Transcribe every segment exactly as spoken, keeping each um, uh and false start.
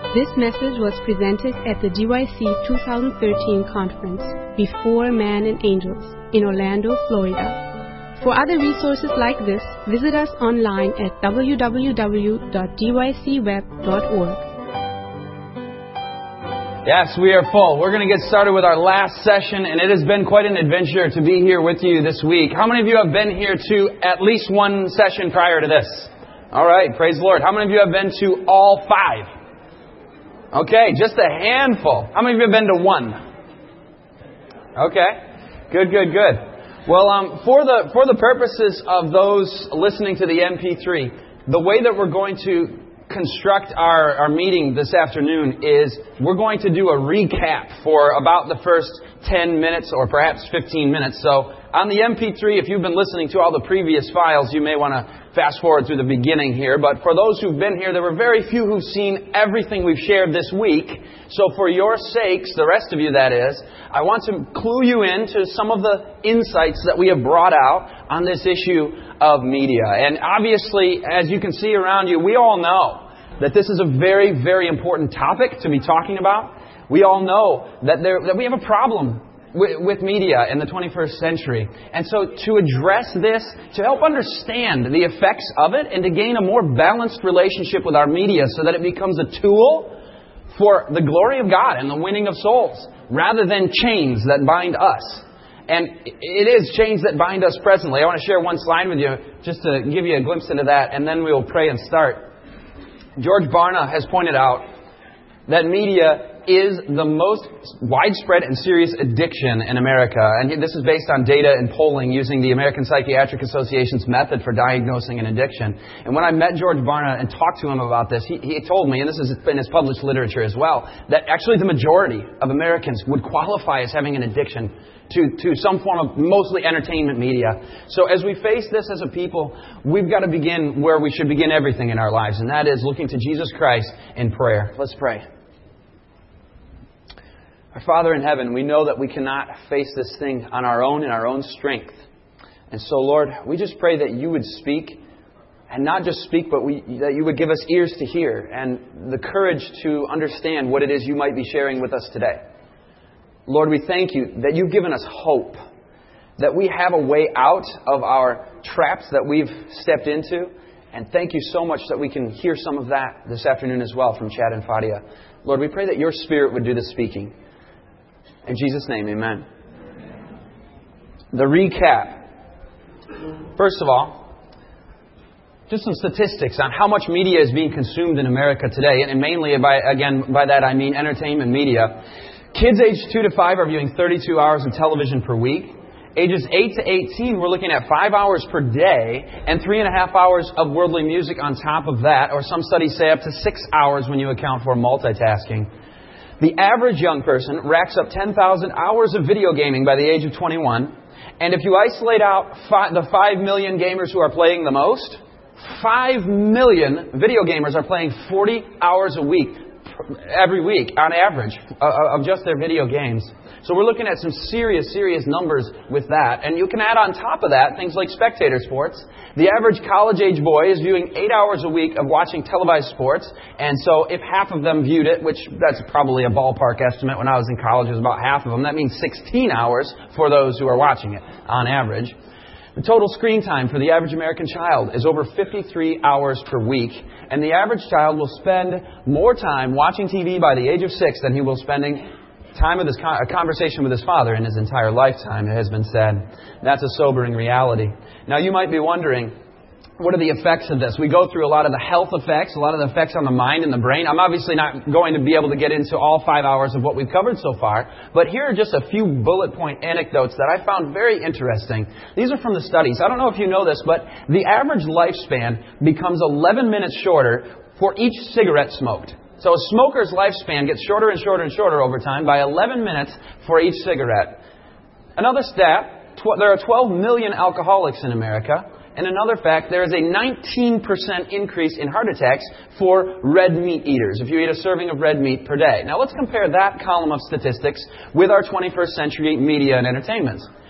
This message was presented at the D Y C twenty thirteen conference, Before Man and Angels, in Orlando, Florida. For other resources like this, visit us online at w w w dot d y c web dot org. Yes, we are full. We're going to get started with our last session, and it has been quite an adventure to be here with you this week. How many of you have been here to at least one session prior to this? All right, praise the Lord. How many of you have been to all five? Okay, just a handful. How many of you have been to one? Okay, good, good, good. Well, um, for the for the purposes of those listening to the M P three, the way that we're going to construct our, our meeting this afternoon is we're going to do a recap for about the first ten minutes or perhaps fifteen minutes. So on the M P three, if you've been listening to all the previous files, you may want to fast forward through the beginning here. But for those who've been here, there were very few who've seen everything we've shared this week. So for your sakes, the rest of you that is, I want to clue you into some of the insights that we have brought out on this issue of media. And obviously, as you can see around you, we all know that this is a very, very important topic to be talking about. We all know that there that we have a problem with, with media in the twenty-first century. And so to address this, to help understand the effects of it, and to gain a more balanced relationship with our media so that it becomes a tool for the glory of God and the winning of souls, rather than chains that bind us. And it is chains that bind us presently. I want to share one slide with you just to give you a glimpse into that, and then we will pray and start. George Barna has pointed out that media is the most widespread and serious addiction in America. And this is based on data and polling using the American Psychiatric Association's method for diagnosing an addiction. And when I met George Barna and talked to him about this, he, he told me, and this has been his published literature as well, that actually the majority of Americans would qualify as having an addiction to, to some form of mostly entertainment media. So as we face this as a people, we've got to begin where we should begin everything in our lives, and that is looking to Jesus Christ in prayer. Let's pray. Our Father in heaven, we know that we cannot face this thing on our own in our own strength. And so, Lord, we just pray that you would speak, and not just speak, but we, that you would give us ears to hear and the courage to understand what it is you might be sharing with us today. Lord, we thank you that you've given us hope, that we have a way out of our traps that we've stepped into. And thank you so much that we can hear some of that this afternoon as well from Chad and Fadia. Lord, we pray that your Spirit would do the speaking. In Jesus' name, amen. The recap. First of all, just some statistics on how much media is being consumed in America today. And mainly, by again, by that I mean entertainment media. Kids aged two to five are viewing thirty-two hours of television per week. Ages eight to eighteen, we're looking at five hours per day and three and a half hours of worldly music on top of that. Or some studies say up to six hours when you account for multitasking. The average young person racks up ten thousand hours of video gaming by the age of twenty-one. And if you isolate out fi- the five million gamers who are playing the most, five million video gamers are playing forty hours a week, every week on average, uh, of just their video games. So we're looking at some serious, serious numbers with that. And you can add on top of that things like spectator sports. The average college-age boy is viewing eight hours a week of watching televised sports. And so if half of them viewed it, which that's probably a ballpark estimate, when I was in college it was about half of them, that means sixteen hours for those who are watching it on average. The total screen time for the average American child is over fifty-three hours per week. And the average child will spend more time watching T V by the age of six than he will spending time with his con- a conversation with his father in his entire lifetime, it has been said. That's a sobering reality. Now, you might be wondering, what are the effects of this? We go through a lot of the health effects, a lot of the effects on the mind and the brain. I'm obviously not going to be able to get into all five hours of what we've covered so far, but here are just a few bullet point anecdotes that I found very interesting. These are from the studies. I don't know if you know this, but the average lifespan becomes eleven minutes shorter for each cigarette smoked. So a smoker's lifespan gets shorter and shorter and shorter over time by eleven minutes for each cigarette. Another stat, tw- there are twelve million alcoholics in America. And another fact, there is a nineteen percent increase in heart attacks for red meat eaters, if you eat a serving of red meat per day. Now let's compare that column of statistics with our twenty-first century media and entertainments.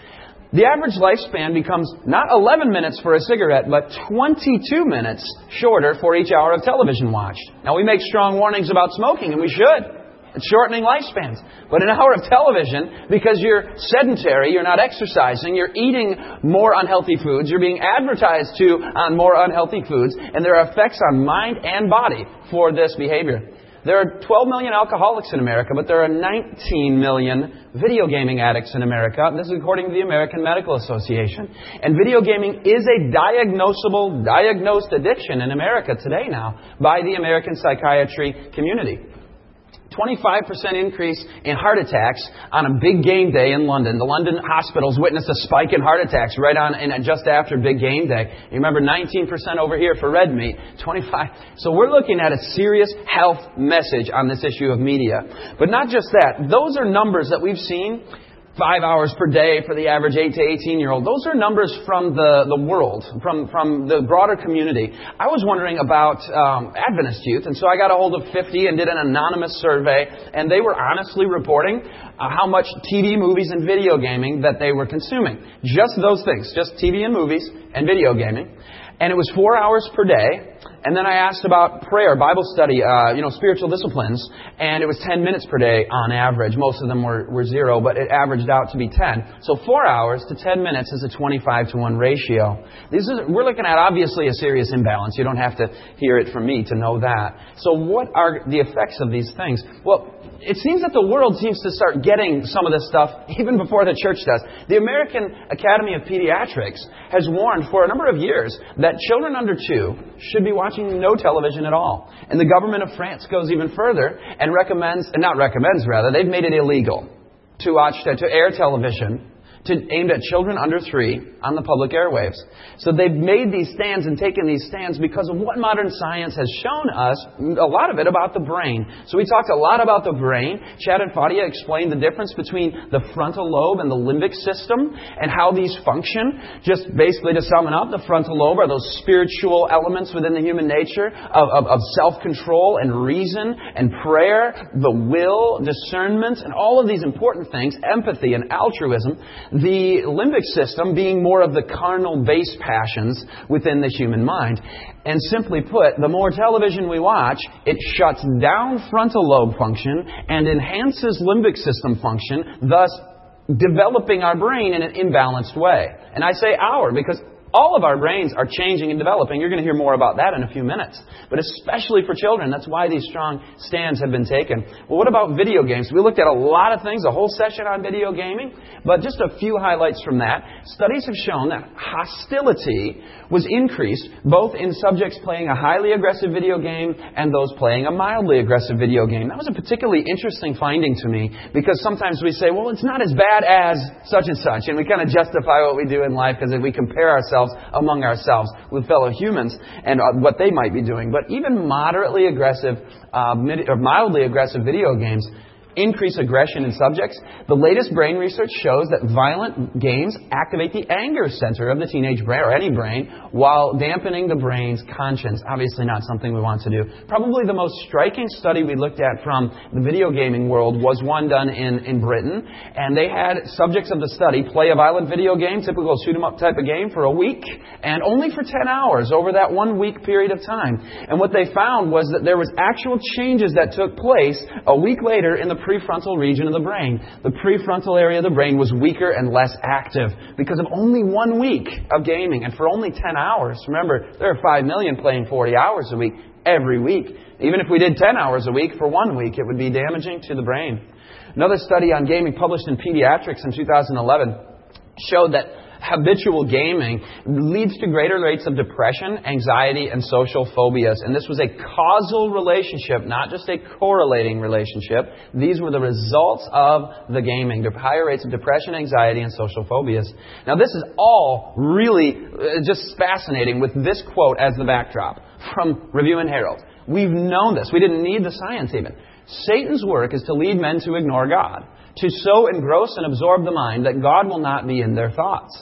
the average lifespan becomes not eleven minutes for a cigarette, but twenty-two minutes shorter for each hour of television watched. Now, we make strong warnings about smoking, and we should. It's shortening lifespans. But an hour of television, because you're sedentary, you're not exercising, you're eating more unhealthy foods, you're being advertised to on more unhealthy foods, and there are effects on mind and body for this behavior. There are twelve million alcoholics in America, but there are nineteen million video gaming addicts in America. This is according to the American Medical Association. And video gaming is a diagnosable, diagnosed addiction in America today now by the American psychiatry community. twenty-five percent increase in heart attacks on a big game day in London. The London hospitals witnessed a spike in heart attacks right on and just after big game day. You remember nineteen percent over here for red meat, twenty-five. So we're looking at a serious health message on this issue of media. But not just that. Those are numbers that we've seen. Five hours per day for the average eight to eighteen-year-old. Those are numbers from the, the world, from, from the broader community. I was wondering about um, Adventist youth, and so I got a hold of fifty and did an anonymous survey, and they were honestly reporting uh, how much T V, movies, and video gaming that they were consuming. Just those things, just T V and movies and video gaming. And it was four hours per day. And then I asked about prayer, Bible study, uh, you know, spiritual disciplines, and it was ten minutes per day on average. Most of them were, were zero, but it averaged out to be ten. So four hours to ten minutes is a twenty-five to one ratio. This is, we're looking at obviously a serious imbalance. You don't have to hear it from me to know that. So what are the effects of these things? Well, it seems that the world seems to start getting some of this stuff even before the church does. The American Academy of Pediatrics has warned for a number of years that children under two should be watching no television at all. And the government of France goes even further and recommends, and not recommends rather, they've made it illegal to watch, to air television to, aimed at children under three on the public airwaves. So they've made these stands and taken these stands because of what modern science has shown us, a lot of it about the brain. So we talked a lot about the brain. Chad and Fadia explained the difference between the frontal lobe and the limbic system and how these function. Just basically to sum it up, the frontal lobe are those spiritual elements within the human nature of, of, of self-control and reason and prayer, the will, discernment, and all of these important things, empathy and altruism. The limbic system being more of the carnal base passions within the human mind. And simply put, the more television we watch, it shuts down frontal lobe function and enhances limbic system function, thus developing our brain in an imbalanced way. And I say our because all of our brains are changing and developing. You're going to hear more about that in a few minutes. But especially for children, that's why these strong stands have been taken. Well, what about video games? We looked at a lot of things, a whole session on video gaming, but just a few highlights from that. Studies have shown that hostility was increased both in subjects playing a highly aggressive video game and those playing a mildly aggressive video game. That was a particularly interesting finding to me because sometimes we say, well, it's not as bad as such and such, and we kind of justify what we do in life because if we compare ourselves among ourselves with fellow humans and uh, what they might be doing. But even moderately aggressive uh, mid- or mildly aggressive video games increase aggression in subjects. The latest brain research shows that violent games activate the anger center of the teenage brain, or any brain, while dampening the brain's conscience. Obviously not something we want to do. Probably the most striking study we looked at from the video gaming world was one done in, in Britain. And they had subjects of the study play a violent video game, typical shoot-'em-up type of game, for a week, and only for ten hours over that one week period of time. And what they found was that there was actual changes that took place a week later in the prefrontal region of the brain. The prefrontal area of the brain was weaker and less active because of only one week of gaming and for only ten hours. Remember, there are five million playing forty hours a week every week. Even if we did ten hours a week for one week, it would be damaging to the brain. Another study on gaming published in Pediatrics in two thousand eleven showed that habitual gaming leads to greater rates of depression, anxiety, and social phobias. And this was a causal relationship, not just a correlating relationship. These were the results of the gaming. The higher rates of depression, anxiety, and social phobias. Now, this is all really just fascinating with this quote as the backdrop from Review and Herald. We've known this. We didn't need the science even. Satan's work is to lead men to ignore God, to so engross and absorb the mind that God will not be in their thoughts.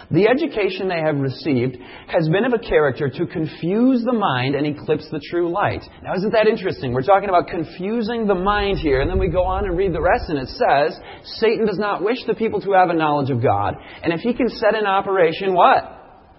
The education they have received has been of a character to confuse the mind and eclipse the true light. Now, isn't that interesting? We're talking about confusing the mind here, and then we go on and read the rest, and it says, Satan does not wish the people to have a knowledge of God. And if he can set in operation what?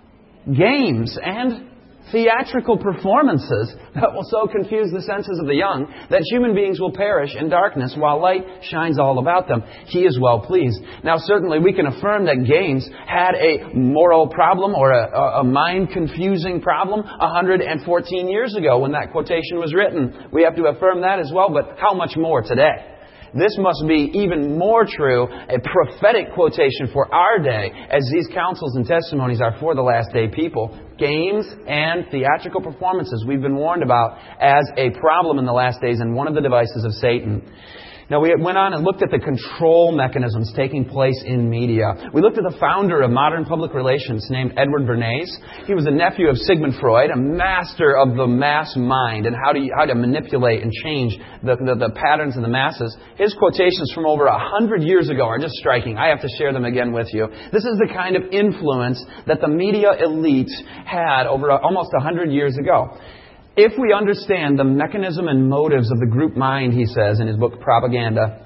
Games and theatrical performances that will so confuse the senses of the young that human beings will perish in darkness while light shines all about them. He is well pleased. Now, certainly we can affirm that games had a moral problem or a, a mind-confusing problem one hundred fourteen years ago when that quotation was written. We have to affirm that as well, but how much more today? This must be even more true, a prophetic quotation for our day, as these counsels and testimonies are for the last day people. Games and theatrical performances we've been warned about as a problem in the last days and one of the devices of Satan. Now, we went on and looked at the control mechanisms taking place in media. We looked at the founder of modern public relations named Edward Bernays. He was a nephew of Sigmund Freud, a master of the mass mind and how to, how to manipulate and change the, the, the patterns of the masses. His quotations from over a hundred years ago are just striking. I have to share them again with you. This is the kind of influence that the media elite had over a, almost a hundred years ago. If we understand the mechanism and motives of the group mind, he says in his book Propaganda,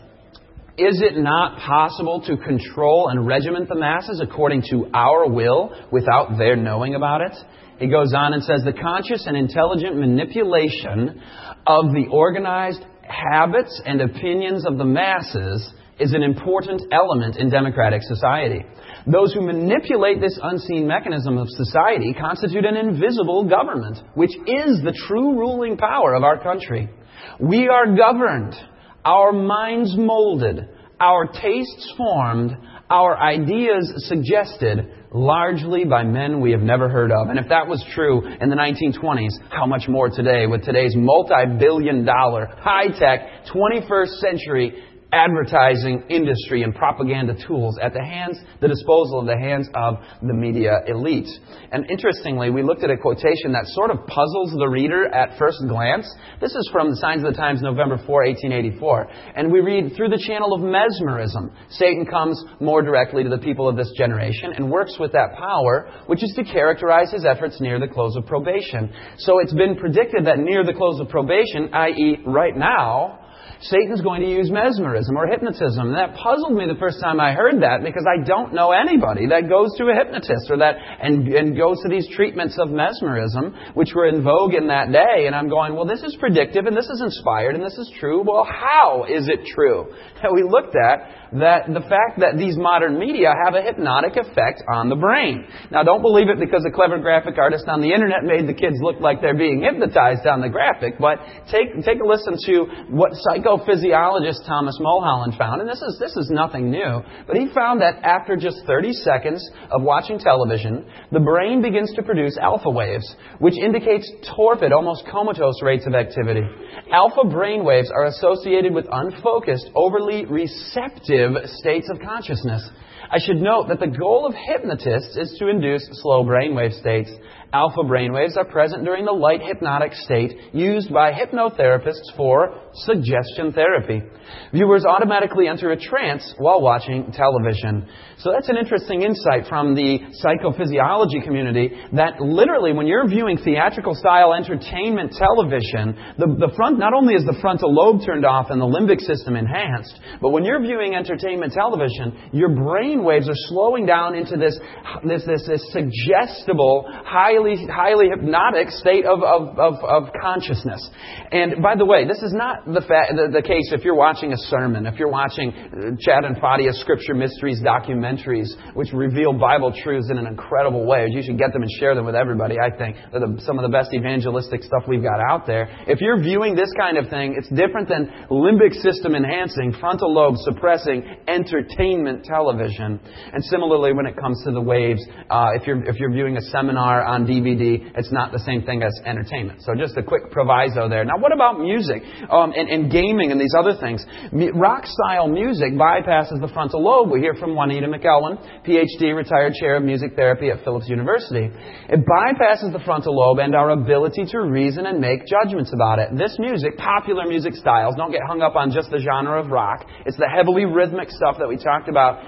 is it not possible to control and regiment the masses according to our will without their knowing about it? He goes on and says the conscious and intelligent manipulation of the organized habits and opinions of the masses is an important element in democratic society. Those who manipulate this unseen mechanism of society constitute an invisible government, which is the true ruling power of our country. We are governed, our minds molded, our tastes formed, our ideas suggested, largely by men we have never heard of. And if that was true in the nineteen twenties, how much more today with today's multi-billion dollar, high-tech, twenty-first century advertising industry and propaganda tools at the hands, the disposal of the hands of the media elite. And interestingly, we looked at a quotation that sort of puzzles the reader at first glance. This is from the Signs of the Times, November fourth, eighteen eighty-four. And we read, through the channel of mesmerism, Satan comes more directly to the people of this generation and works with that power, which is to characterize his efforts near the close of probation. So it's been predicted that near the close of probation, that is right now, Satan's going to use mesmerism or hypnotism. And that puzzled me the first time I heard that because I don't know anybody that goes to a hypnotist or that and, and goes to these treatments of mesmerism, which were in vogue in that day. And I'm going, well, this is predictive and this is inspired and this is true. Well, how is it true? And we looked at that the fact that these modern media have a hypnotic effect on the brain. Now, don't believe it because a clever graphic artist on the internet made the kids look like they're being hypnotized on the graphic, but take take a listen to what psychophysiologist Thomas Mulholland found, and this is this is nothing new, but he found that after just thirty seconds of watching television, the brain begins to produce alpha waves, which indicates torpid, almost comatose rates of activity. Alpha brain waves are associated with unfocused, overly receptive states of consciousness. I should note that the goal of hypnotists is to induce slow brainwave states. Alpha brainwaves are present during the light hypnotic state used by hypnotherapists for suggestion therapy. Viewers automatically enter a trance while watching television. So that's an interesting insight from the psychophysiology community that literally when you're viewing theatrical style entertainment television, the, the front, not only is the frontal lobe turned off and the limbic system enhanced, but when you're viewing entertainment television, your brain waves are slowing down into this, this, this, this suggestible, highly highly hypnotic state of, of, of, of consciousness. And by the way, this is not the, fa- the, the case if you're watching a sermon, if you're watching Chad and Fadia's Scripture Mysteries documentaries, which reveal Bible truths in an incredible way. You should get them and share them with everybody, I think. They're the, some of the best evangelistic stuff we've got out there. If you're viewing this kind of thing, it's different than limbic system enhancing, frontal lobe suppressing entertainment television. And similarly, when it comes to the waves, uh, if you're if you're viewing a seminar on D V D, it's not the same thing as entertainment. So just a quick proviso there. Now, what about music um, and, and gaming and these other things? Rock-style music bypasses the frontal lobe. We hear from Juanita McElwain, P H D, retired chair of music therapy at Phillips University. It bypasses the frontal lobe and our ability to reason and make judgments about it. This music, popular music styles, don't get hung up on just the genre of rock. It's the heavily rhythmic stuff that we talked about two days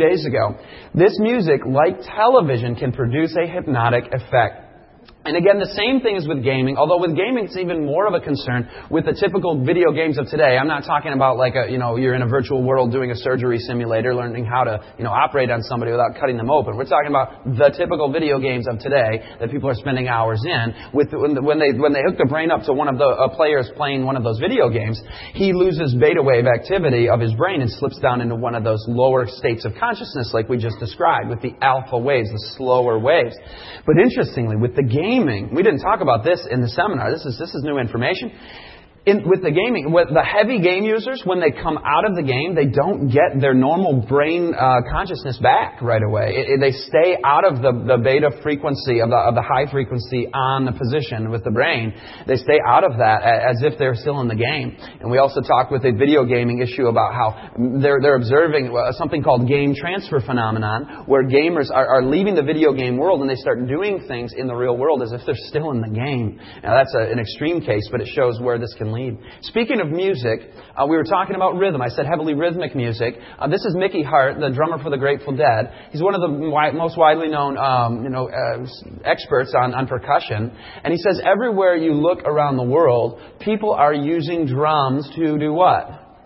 days ago. This music, like television, can produce a hypnotic effect. And again, the same thing is with gaming, although with gaming it's even more of a concern with the typical video games of today. I'm not talking about like a, you know, you're in a virtual world doing a surgery simulator, learning how to, you know, operate on somebody without cutting them open. We're talking about the typical video games of today that people are spending hours in. With when they when they hook the brain up to one of the uh, players playing one of those video games, he loses beta wave activity of his brain and slips down into one of those lower states of consciousness like we just described with the alpha waves, the slower waves. But interestingly, with the game Gaming. We didn't talk about this in the seminar. This is this is new information. In, with the gaming, with the heavy game users, when they come out of the game, they don't get their normal brain uh, consciousness back right away. It, it, they stay out of the, the beta frequency, of the, of the high frequency on the position with the brain. They stay out of that as if they're still in the game. And we also talked with a video gaming issue about how they're, they're observing something called game transfer phenomenon, where gamers are, are leaving the video game world and they start doing things in the real world as if they're still in the game. Now that's a, an extreme case, but it shows where this can lead. Speaking of music, uh, we were talking about rhythm. I said heavily rhythmic music. Uh, this is Mickey Hart, the drummer for the Grateful Dead. He's one of the wi- most widely known, um, you know, uh, experts on, on percussion. And he says everywhere you look around the world, people are using drums to do what?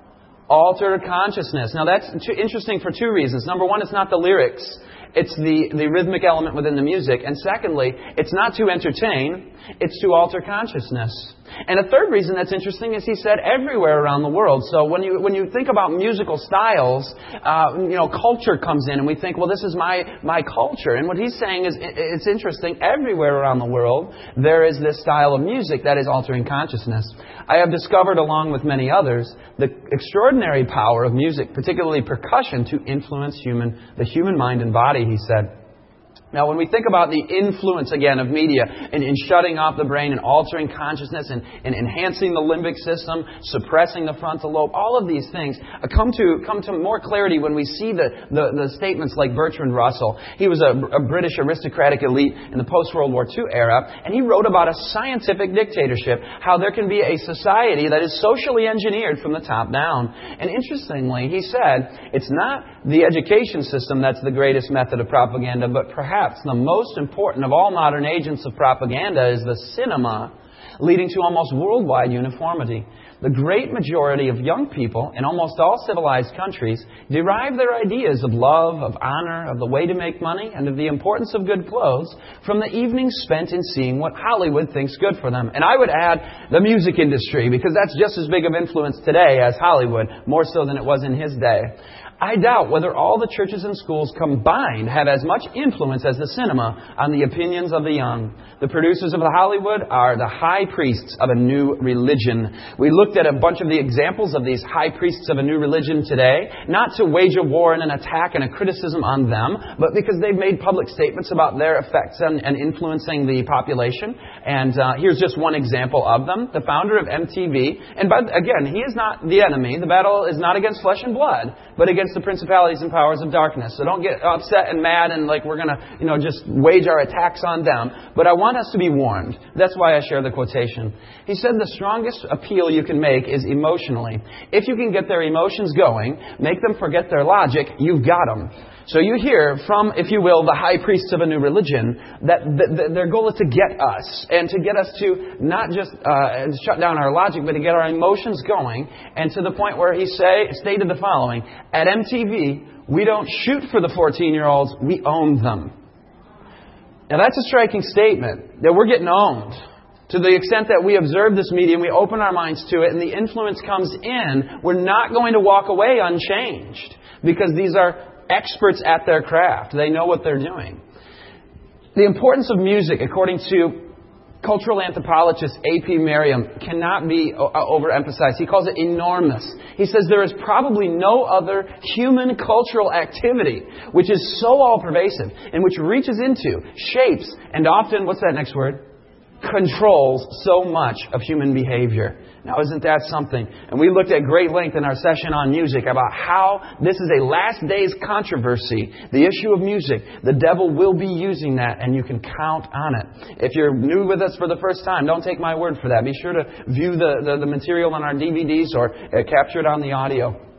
Alter consciousness. Now that's too interesting for two reasons. Number one, it's not the lyrics. It's the, the rhythmic element within the music. And secondly, it's not to entertain, it's to alter consciousness. And a third reason that's interesting is he said everywhere around the world. So when you when you think about musical styles, uh, you know, culture comes in and we think, well, this is my my culture. And what he's saying is it's interesting. Everywhere around the world, there is this style of music that is altering consciousness. I have discovered, along with many others, the extraordinary power of music, particularly percussion, to influence human the human mind and body, he said. Now, when we think about the influence, again, of media in, in shutting off the brain and altering consciousness and, and enhancing the limbic system, suppressing the frontal lobe, all of these things come to come to more clarity when we see the, the, the statements like Bertrand Russell. He was a, a British aristocratic elite in the post-World War Two era, and he wrote about a scientific dictatorship, how there can be a society that is socially engineered from the top down. And interestingly, he said, it's not the education system that's the greatest method of propaganda, but perhaps the most important of all modern agents of propaganda is the cinema, leading to almost worldwide uniformity. The great majority of young people in almost all civilized countries derive their ideas of love, of honor, of the way to make money, and of the importance of good clothes from the evenings spent in seeing what Hollywood thinks good for them. And I would add the music industry, because that's just as big of influence today as Hollywood, more so than it was in his day. I doubt whether all the churches and schools combined have as much influence as the cinema on the opinions of the young. The producers of Hollywood are the high priests of a new religion. We looked at a bunch of the examples of these high priests of a new religion today, not to wage a war and an attack and a criticism on them, but because they've made public statements about their effects and, and influencing the population. And uh, here's just one example of them. The founder of M T V, and by, again, he is not the enemy. The battle is not against flesh and blood, but against the principalities and powers of darkness. So don't get upset and mad and like we're going to, you know, just wage our attacks on them. But I want us to be warned. That's why I share the quotation. He said the strongest appeal you can make is emotionally. If you can get their emotions going, make them forget their logic, you've got them. So you hear from, if you will, the high priests of a new religion that th- th- their goal is to get us, and to get us to not just uh, shut down our logic, but to get our emotions going, and to the point where he say stated the following: at M T V, we don't shoot for the fourteen-year-olds, we own them. Now that's a striking statement, that we're getting owned. To the extent that we observe this medium, we open our minds to it, and the influence comes in, we're not going to walk away unchanged, because these are experts at their craft. They know what they're doing. The importance of music, according to cultural anthropologist A P Merriam, cannot be overemphasized. He calls it enormous. He says there is probably no other human cultural activity which is so all-pervasive and which reaches into, shapes, and often, what's that next word? Controls so much of human behavior. Now, isn't that something? And we looked at great length in our session on music about how this is a last days controversy. The issue of music. The devil will be using that, and you can count on it. If you're new with us for the first time, don't take my word for that. Be sure to view the, the, the material on our D V Ds or uh, capture it on the audio.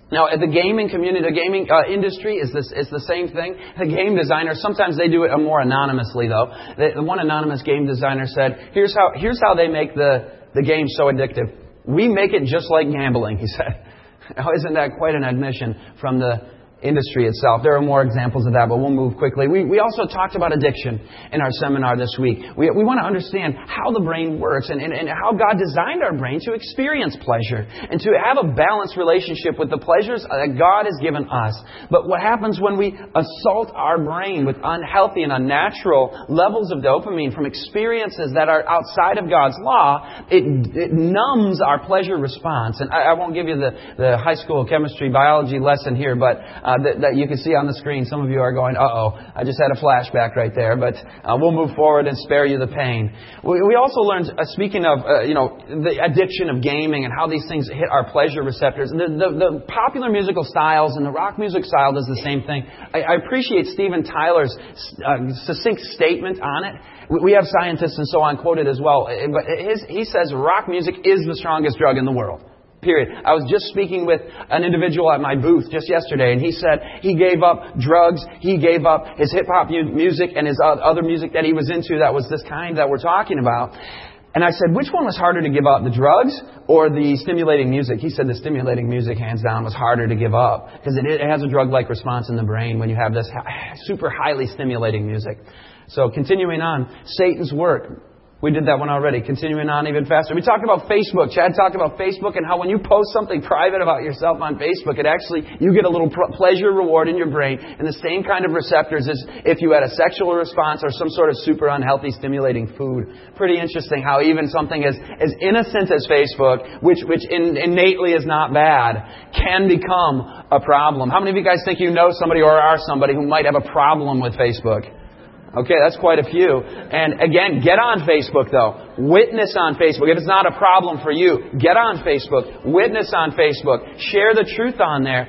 Now, the gaming community, the gaming uh, industry is this is the same thing. The game designers, sometimes they do it more anonymously, though. The, the one anonymous game designer said, "Here's how here's how they make the the game so addictive. We make it just like gambling," he said. Now, isn't that quite an admission from the industry itself? There are more examples of that, but we'll move quickly. We we also talked about addiction in our seminar this week. We we want to understand how the brain works and, and, and how God designed our brain to experience pleasure and to have a balanced relationship with the pleasures that God has given us. But what happens when we assault our brain with unhealthy and unnatural levels of dopamine from experiences that are outside of God's law, it, it numbs our pleasure response. And I, I won't give you the, the high school chemistry biology lesson here, but Uh, that, that you can see on the screen. Some of you are going, uh-oh, I just had a flashback right there. But uh, we'll move forward and spare you the pain. We, we also learned, uh, speaking of, uh, you know, the addiction of gaming and how these things hit our pleasure receptors. The, the, the popular musical styles and the rock music style does the same thing. I, I appreciate Steven Tyler's uh, succinct statement on it. We, we have scientists and so on quoted as well. But his, he says rock music is the strongest drug in the world. Period. I was just speaking with an individual at my booth just yesterday, and he said he gave up drugs, he gave up his hip-hop music and his other music that he was into that was this kind that we're talking about. And I said, which one was harder to give up, the drugs or the stimulating music? He said the stimulating music, hands down, was harder to give up because it, it has a drug-like response in the brain when you have this super highly stimulating music. So continuing on, Satan's work. We did that one already. Continuing on even faster. We talked about Facebook. Chad talked about Facebook and how when you post something private about yourself on Facebook, it actually, you get a little pleasure reward in your brain and the same kind of receptors as if you had a sexual response or some sort of super unhealthy stimulating food. Pretty interesting how even something as, as innocent as Facebook, which, which in, innately is not bad, can become a problem. How many of you guys think you know somebody or are somebody who might have a problem with Facebook? Okay, that's quite a few. And again, get on Facebook though. Witness on Facebook. If it's not a problem for you, get on Facebook. Witness on Facebook. Share the truth on there.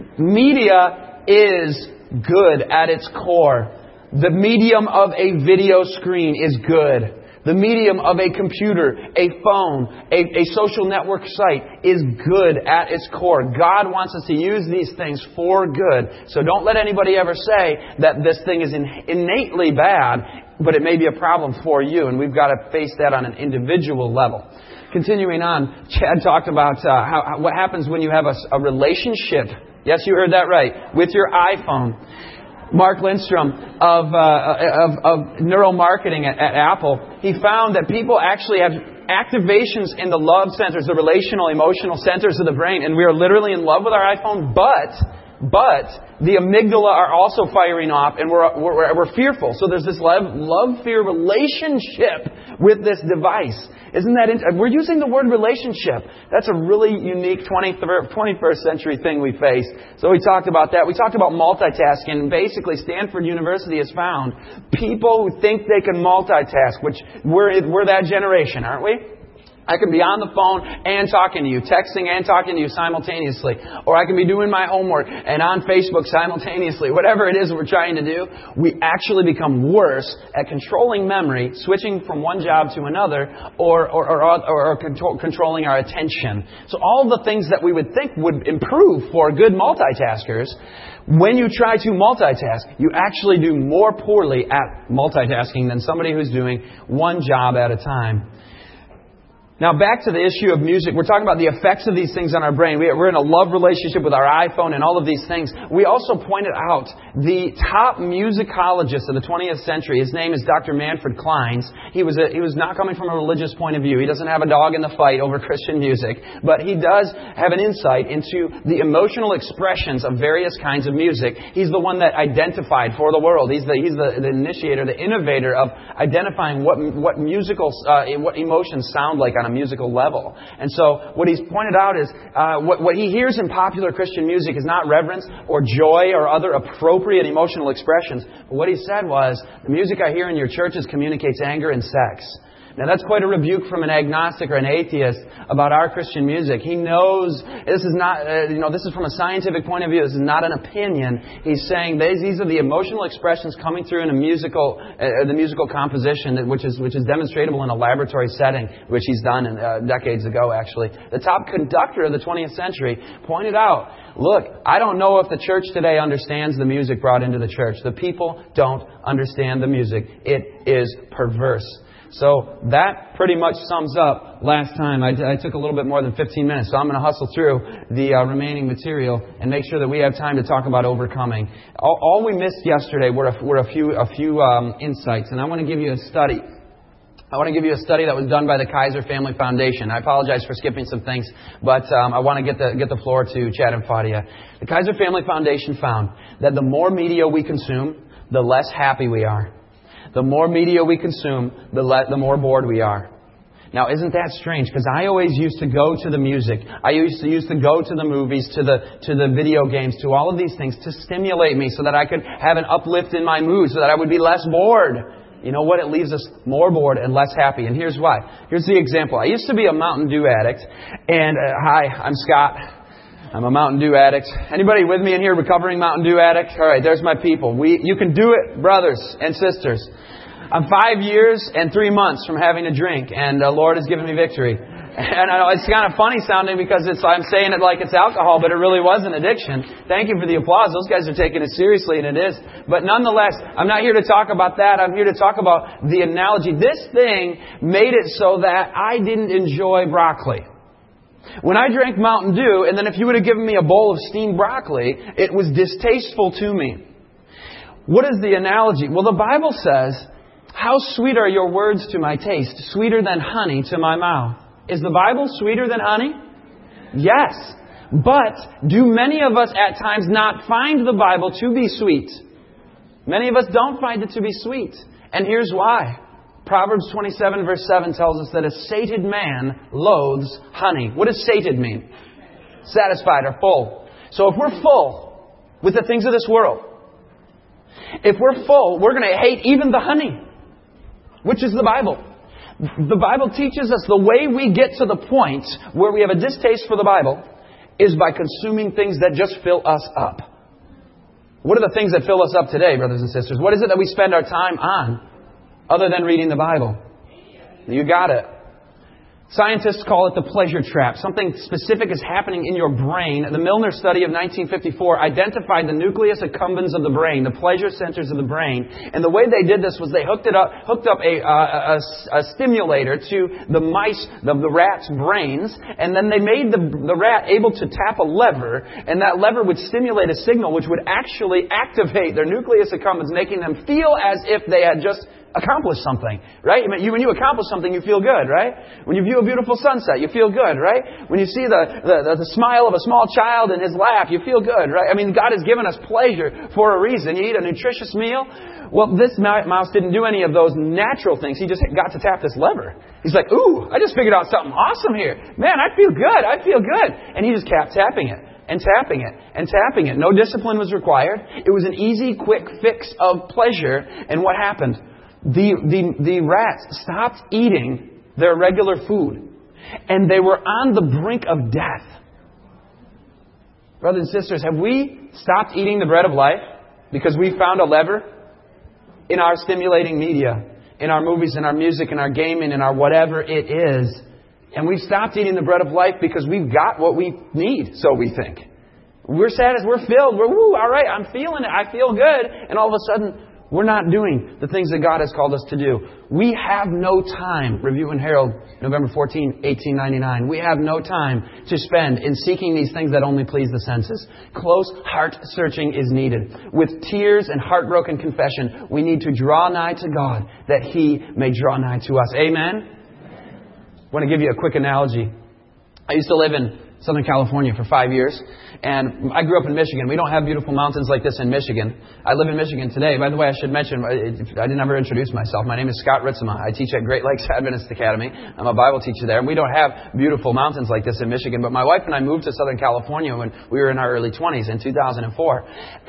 Media is good at its core. The medium of a video screen is good. The medium of a computer, a phone, a, a social network site is good at its core. God wants us to use these things for good. So don't let anybody ever say that this thing is in, innately bad, but it may be a problem for you. And we've got to face that on an individual level. Continuing on, Chad talked about uh, how, what happens when you have a, a relationship. Yes, you heard that right. With your iPhone. Mark Lindstrom of, uh, of, of neuromarketing at, at Apple, he found that people actually have activations in the love centers, the relational, emotional centers of the brain, and we are literally in love with our iPhone, but, but the amygdala are also firing off, and we're, we're, we're fearful. So there's this love, love-fear relationship with this device. Isn't that interesting? We're using the word relationship. That's a really unique twenty-first century thing we face. So we talked about that. We talked about multitasking. Basically, Stanford University has found people who think they can multitask, which we're, we're that generation, aren't we? I can be on the phone and talking to you, texting and talking to you simultaneously. Or I can be doing my homework and on Facebook simultaneously. Whatever it is we're trying to do, we actually become worse at controlling memory, switching from one job to another, or, or, or, or, or control, controlling our attention. So all the things that we would think would improve for good multitaskers, when you try to multitask, you actually do more poorly at multitasking than somebody who's doing one job at a time. Now back to the issue of music. We're talking about the effects of these things on our brain. We're in a love relationship with our iPhone and all of these things. We also pointed out the top musicologist of the twentieth century. His name is Doctor Manfred Clynes. He was a, he was not coming from a religious point of view. He doesn't have a dog in the fight over Christian music. But he does have an insight into the emotional expressions of various kinds of music. He's the one that identified for the world. He's the, he's the, the initiator, the innovator of identifying what, what musical, uh, what emotions sound like on a musical level. And so what he's pointed out is uh, what, what he hears in popular Christian music is not reverence or joy or other appropriate emotional expressions. But what he said was, the music I hear in your churches communicates anger and sex. Now that's quite a rebuke from an agnostic or an atheist about our Christian music. He knows this is not, uh, you know, this is from a scientific point of view. This is not an opinion. He's saying these, these are the emotional expressions coming through in a musical, uh, the musical composition, which is which is demonstratable in a laboratory setting, which he's done in, uh, decades ago, actually. The top conductor of the twentieth century pointed out, look, I don't know if the church today understands the music brought into the church. The people don't understand the music. It is perverse. So that pretty much sums up last time. I, I took a little bit more than fifteen minutes, so I'm going to hustle through the uh, remaining material and make sure that we have time to talk about overcoming. All, all we missed yesterday were a, were a few a few um, insights, and I want to give you a study. I want to give you a study that was done by the Kaiser Family Foundation. I apologize for skipping some things, but um, I want to get the get the floor to Chad and Fadia. The Kaiser Family Foundation found that the more media we consume, the less happy we are. The more media we consume, the le- the more bored we are. Now, isn't that strange? Because I always used to go to the music. I used to used to go to the movies, to the to the video games, to all of these things to stimulate me so that I could have an uplift in my mood, so that I would be less bored. You know what? It leaves us more bored and less happy. And here's why. Here's the example. I used to be a Mountain Dew addict. And uh, hi, I'm Scott. I'm a Mountain Dew addict. Anybody with me in here, recovering Mountain Dew addict? All right, there's my people. We, you can do it, brothers and sisters. I'm five years and three months from having a drink, and the Lord has given me victory. And I know it's kind of funny sounding because it's I'm saying it like it's alcohol, but it really was an addiction. Thank you for the applause. Those guys are taking it seriously, and it is. But nonetheless, I'm not here to talk about that. I'm here to talk about the analogy. This thing made it so that I didn't enjoy broccoli. When I drank Mountain Dew, and then if you would have given me a bowl of steamed broccoli, it was distasteful to me. What is the analogy? Well, the Bible says, how sweet are your words to my taste, sweeter than honey to my mouth. Is the Bible sweeter than honey? Yes. But do many of us at times not find the Bible to be sweet? Many of us don't find it to be sweet. And here's why. Proverbs twenty-seven verse seven tells us that a sated man loathes honey. What does sated mean? Satisfied or full. So if we're full with the things of this world, if we're full, we're going to hate even the honey, which is the Bible. The Bible teaches us the way we get to the point where we have a distaste for the Bible is by consuming things that just fill us up. What are the things that fill us up today, brothers and sisters? What is it that we spend our time on other than reading the Bible? You got it. Scientists call it the pleasure trap. Something specific is happening in your brain. The Milner study of nineteen fifty-four identified the nucleus accumbens of the brain, the pleasure centers of the brain. And the way they did this was they hooked it up, hooked up a, uh, a, a stimulator to the mice, the, the rat's brains, and then they made the, the rat able to tap a lever, and that lever would stimulate a signal which would actually activate their nucleus accumbens, making them feel as if they had just accomplish something, right? When you, when you accomplish something, you feel good, right? When you view a beautiful sunset, you feel good, right? When you see the, the, the smile of a small child in his lap, you feel good, right? I mean, God has given us pleasure for a reason. You eat a nutritious meal. Well, this mouse didn't do any of those natural things. He just got to tap this lever. He's like, ooh, I just figured out something awesome here. Man, I feel good. I feel good. And he just kept tapping it. And tapping it, and tapping it. No discipline was required. It was an easy, quick fix of pleasure. And what happened? The, the, the rats stopped eating their regular food. And they were on the brink of death. Brothers and sisters, have we stopped eating the bread of life because we found a lever in our stimulating media, in our movies, in our music, in our gaming, in our whatever it is? And we've stopped eating the bread of life because we've got what we need, so we think. We're satisfied, we're filled, we're, woo, all right, I'm feeling it, I feel good. And all of a sudden, we're not doing the things that God has called us to do. We have no time, Review and Herald, November fourteenth, eighteen ninety-nine. We have no time to spend in seeking these things that only please the senses. Close heart searching is needed. With tears and heartbroken confession, we need to draw nigh to God that He may draw nigh to us. Amen? I want to give you a quick analogy. I used to live in Southern California for five years. And I grew up in Michigan. We don't have beautiful mountains like this in Michigan. I live in Michigan today. By the way, I should mention, I didn't ever introduce myself. My name is Scott Ritzema. I teach at Great Lakes Adventist Academy. I'm a Bible teacher there. And we don't have beautiful mountains like this in Michigan. But my wife and I moved to Southern California when we were in our early twenties in two thousand four.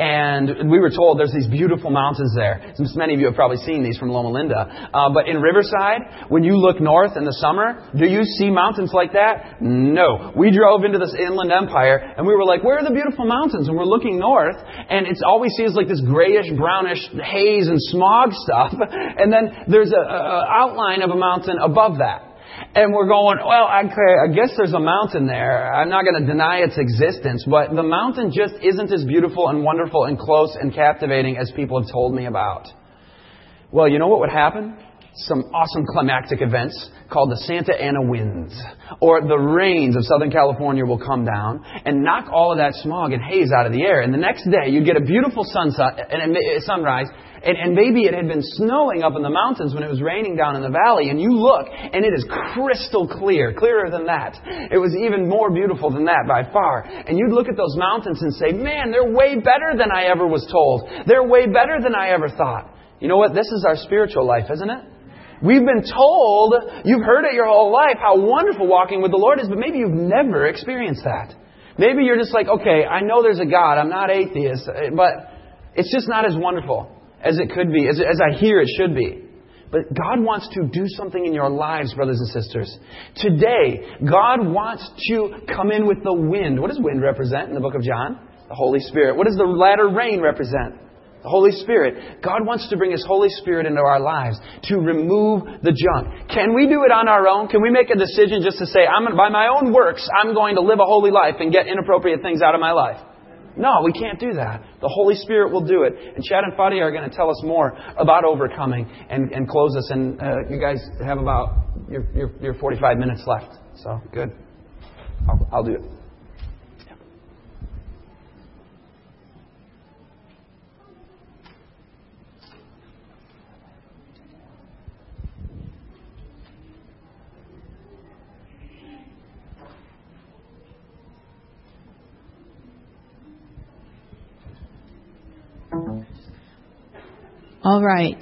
And we were told there's these beautiful mountains there. Many of you have probably seen these from Loma Linda. Uh, but in Riverside, when you look north in the summer, do you see mountains like that? No. We drove into this inland empire and we were like, where are the beautiful mountains? And we're looking north and it's all we see is like this grayish, brownish haze and smog stuff. And then there's a, a outline of a mountain above that. And we're going, well, okay, I guess there's a mountain there. I'm not going to deny its existence, but the mountain just isn't as beautiful and wonderful and close and captivating as people have told me about. Well, you know what would happen? Some awesome climactic events called the Santa Ana winds or the rains of Southern California will come down and knock all of that smog and haze out of the air. And the next day you'd get a beautiful sunset and a sunrise. And, and maybe it had been snowing up in the mountains when it was raining down in the valley. And you look and it is crystal clear, clearer than that. It was even more beautiful than that by far. And you'd look at those mountains and say, man, they're way better than I ever was told. They're way better than I ever thought. You know what? This is our spiritual life, isn't it? We've been told, you've heard it your whole life, how wonderful walking with the Lord is, but maybe you've never experienced that. Maybe you're just like, okay, I know there's a God, I'm not atheist, but it's just not as wonderful as it could be, as, as I hear it should be. But God wants to do something in your lives, brothers and sisters. Today, God wants to come in with the wind. What does wind represent in the book of John? The Holy Spirit. What does the latter rain represent? The Holy Spirit. God wants to bring His Holy Spirit into our lives to remove the junk. Can we do it on our own? Can we make a decision just to say, I'm by my own works, I'm going to live a holy life and get inappropriate things out of my life? No, we can't do that. The Holy Spirit will do it. And Chad and Fadia are going to tell us more about overcoming and, and close us. And uh, you guys have about your, your, your forty-five minutes left. So, good. I'll, I'll do it. All right.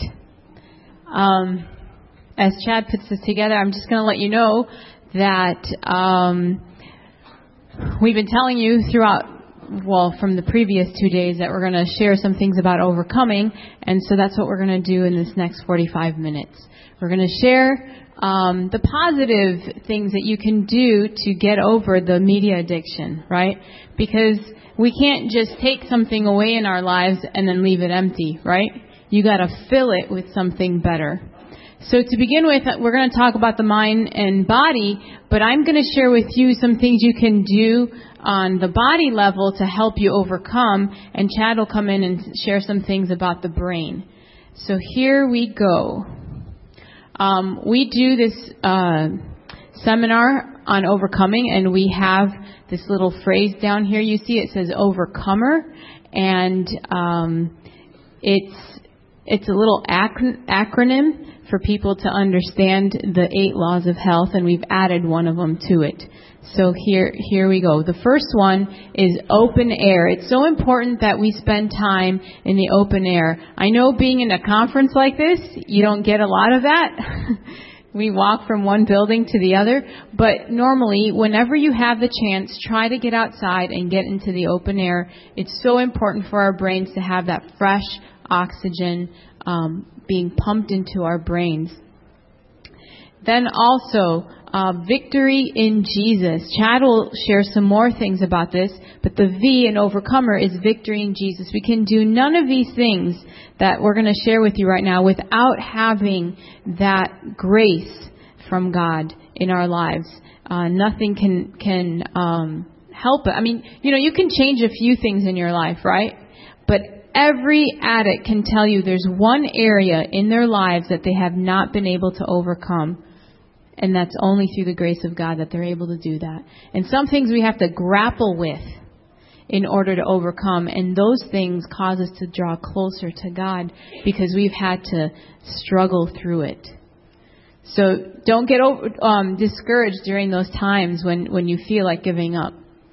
Um, as Chad puts this together, I'm just going to let you know that um, we've been telling you throughout, well, from the previous two days that we're going to share some things about overcoming. And so that's what we're going to do in this next forty-five minutes. We're going to share um, the positive things that you can do to get over the media addiction, right? Because we can't just take something away in our lives and then leave it empty, right? You got to fill it with something better. So to begin with, we're going to talk about the mind and body, but I'm going to share with you some things you can do on the body level to help you overcome, and Chad will come in and share some things about the brain. So here we go. Um, we do this uh, seminar on overcoming, and we have this little phrase down here. You see it says overcomer, and um, it's It's a little ac- acronym for people to understand the eight laws of health, and we've added one of them to it. So here, here we go. The first one is open air. It's so important that we spend time in the open air. I know being in a conference like this, you don't get a lot of that. We walk from one building to the other. But normally, whenever you have the chance, try to get outside and get into the open air. It's so important for our brains to have that fresh oxygen um, being pumped into our brains. Then also, uh, victory in Jesus. Chad will share some more things about this, but the V in overcomer is victory in Jesus. We can do none of these things that we're going to share with you right now without having that grace from God in our lives. Uh, nothing can can um, help it. I mean, you know, you can change a few things in your life, right? But every addict can tell you there's one area in their lives that they have not been able to overcome. And that's only through the grace of God that they're able to do that. And some things we have to grapple with in order to overcome. And those things cause us to draw closer to God because we've had to struggle through it. So don't get over, um, discouraged during those times when, when you feel like giving up.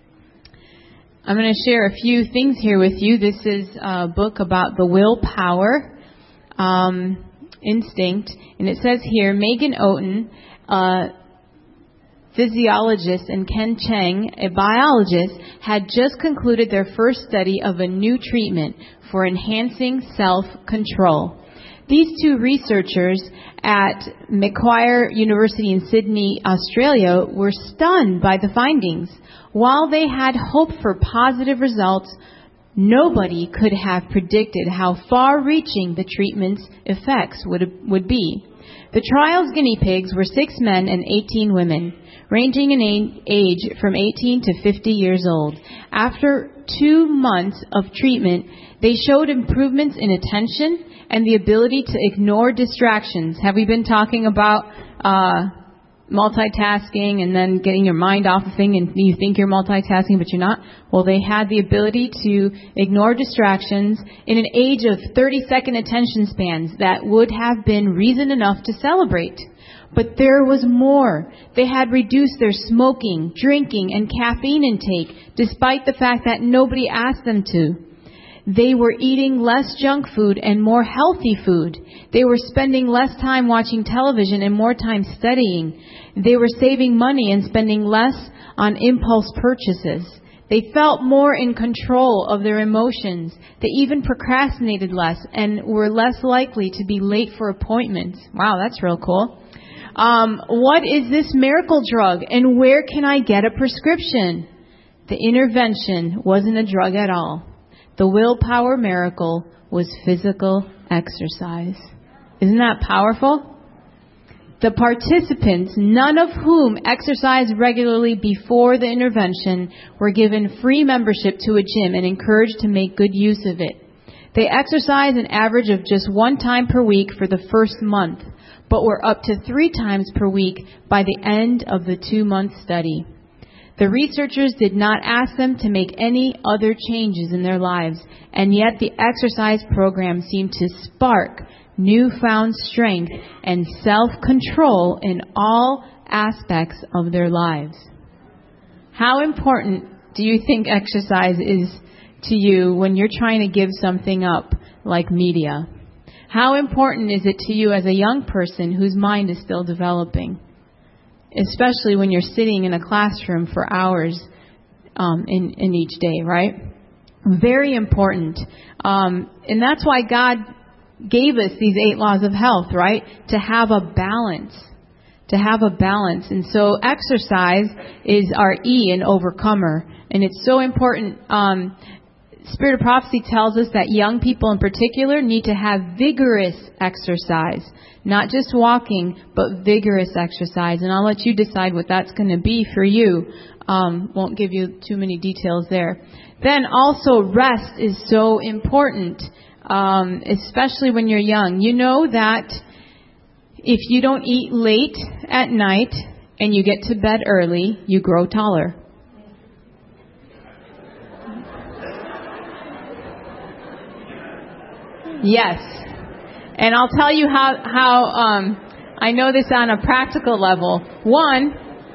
I'm going to share a few things here with you. This is a book about the willpower um, instinct. And it says here, Megan Oten, a physiologist, and Ken Cheng, a biologist, had just concluded their first study of a new treatment for enhancing self-control. These two researchers at Macquarie University in Sydney, Australia, were stunned by the findings. While they had hoped for positive results, nobody could have predicted how far-reaching the treatment's effects would, would be. The trial's guinea pigs were six men and eighteen women, ranging in age from eighteen to fifty years old. After two months of treatment, they showed improvements in attention and the ability to ignore distractions. Have we been talking about uh, multitasking and then getting your mind off a thing and you think you're multitasking but you're not? Well, they had the ability to ignore distractions in an age of thirty-second attention spans that would have been reason enough to celebrate. But there was more. They had reduced their smoking, drinking, and caffeine intake, despite the fact that nobody asked them to. They were eating less junk food and more healthy food. They were spending less time watching television and more time studying. They were saving money and spending less on impulse purchases. They felt more in control of their emotions. They even procrastinated less and were less likely to be late for appointments. Wow, that's real cool. Um, what is this miracle drug and where can I get a prescription? The intervention wasn't a drug at all. The willpower miracle was physical exercise. Isn't that powerful? The participants, none of whom exercised regularly before the intervention, were given free membership to a gym and encouraged to make good use of it. They exercised an average of just one time per week for the first month, but were up to three times per week by the end of the two-month study. The researchers did not ask them to make any other changes in their lives, and yet the exercise program seemed to spark newfound strength and self-control in all aspects of their lives. How important do you think exercise is to you when you're trying to give something up, like media? How important is it to you as a young person whose mind is still developing? Especially when you're sitting in a classroom for hours um, in, in each day, right? Very important. Um, and that's why God gave us these eight laws of health, right? To have a balance. To have a balance. And so exercise is our E in overcomer. And it's so important. Um, Spirit of Prophecy tells us that young people in particular need to have vigorous exercise. Not just walking, but vigorous exercise. And I'll let you decide what that's going to be for you. Um, won't give you too many details there. Then also rest is so important, um, especially when you're young. You know that if you don't eat late at night and you get to bed early, you grow taller. Yes. And I'll tell you how, how um, I know this on a practical level. One,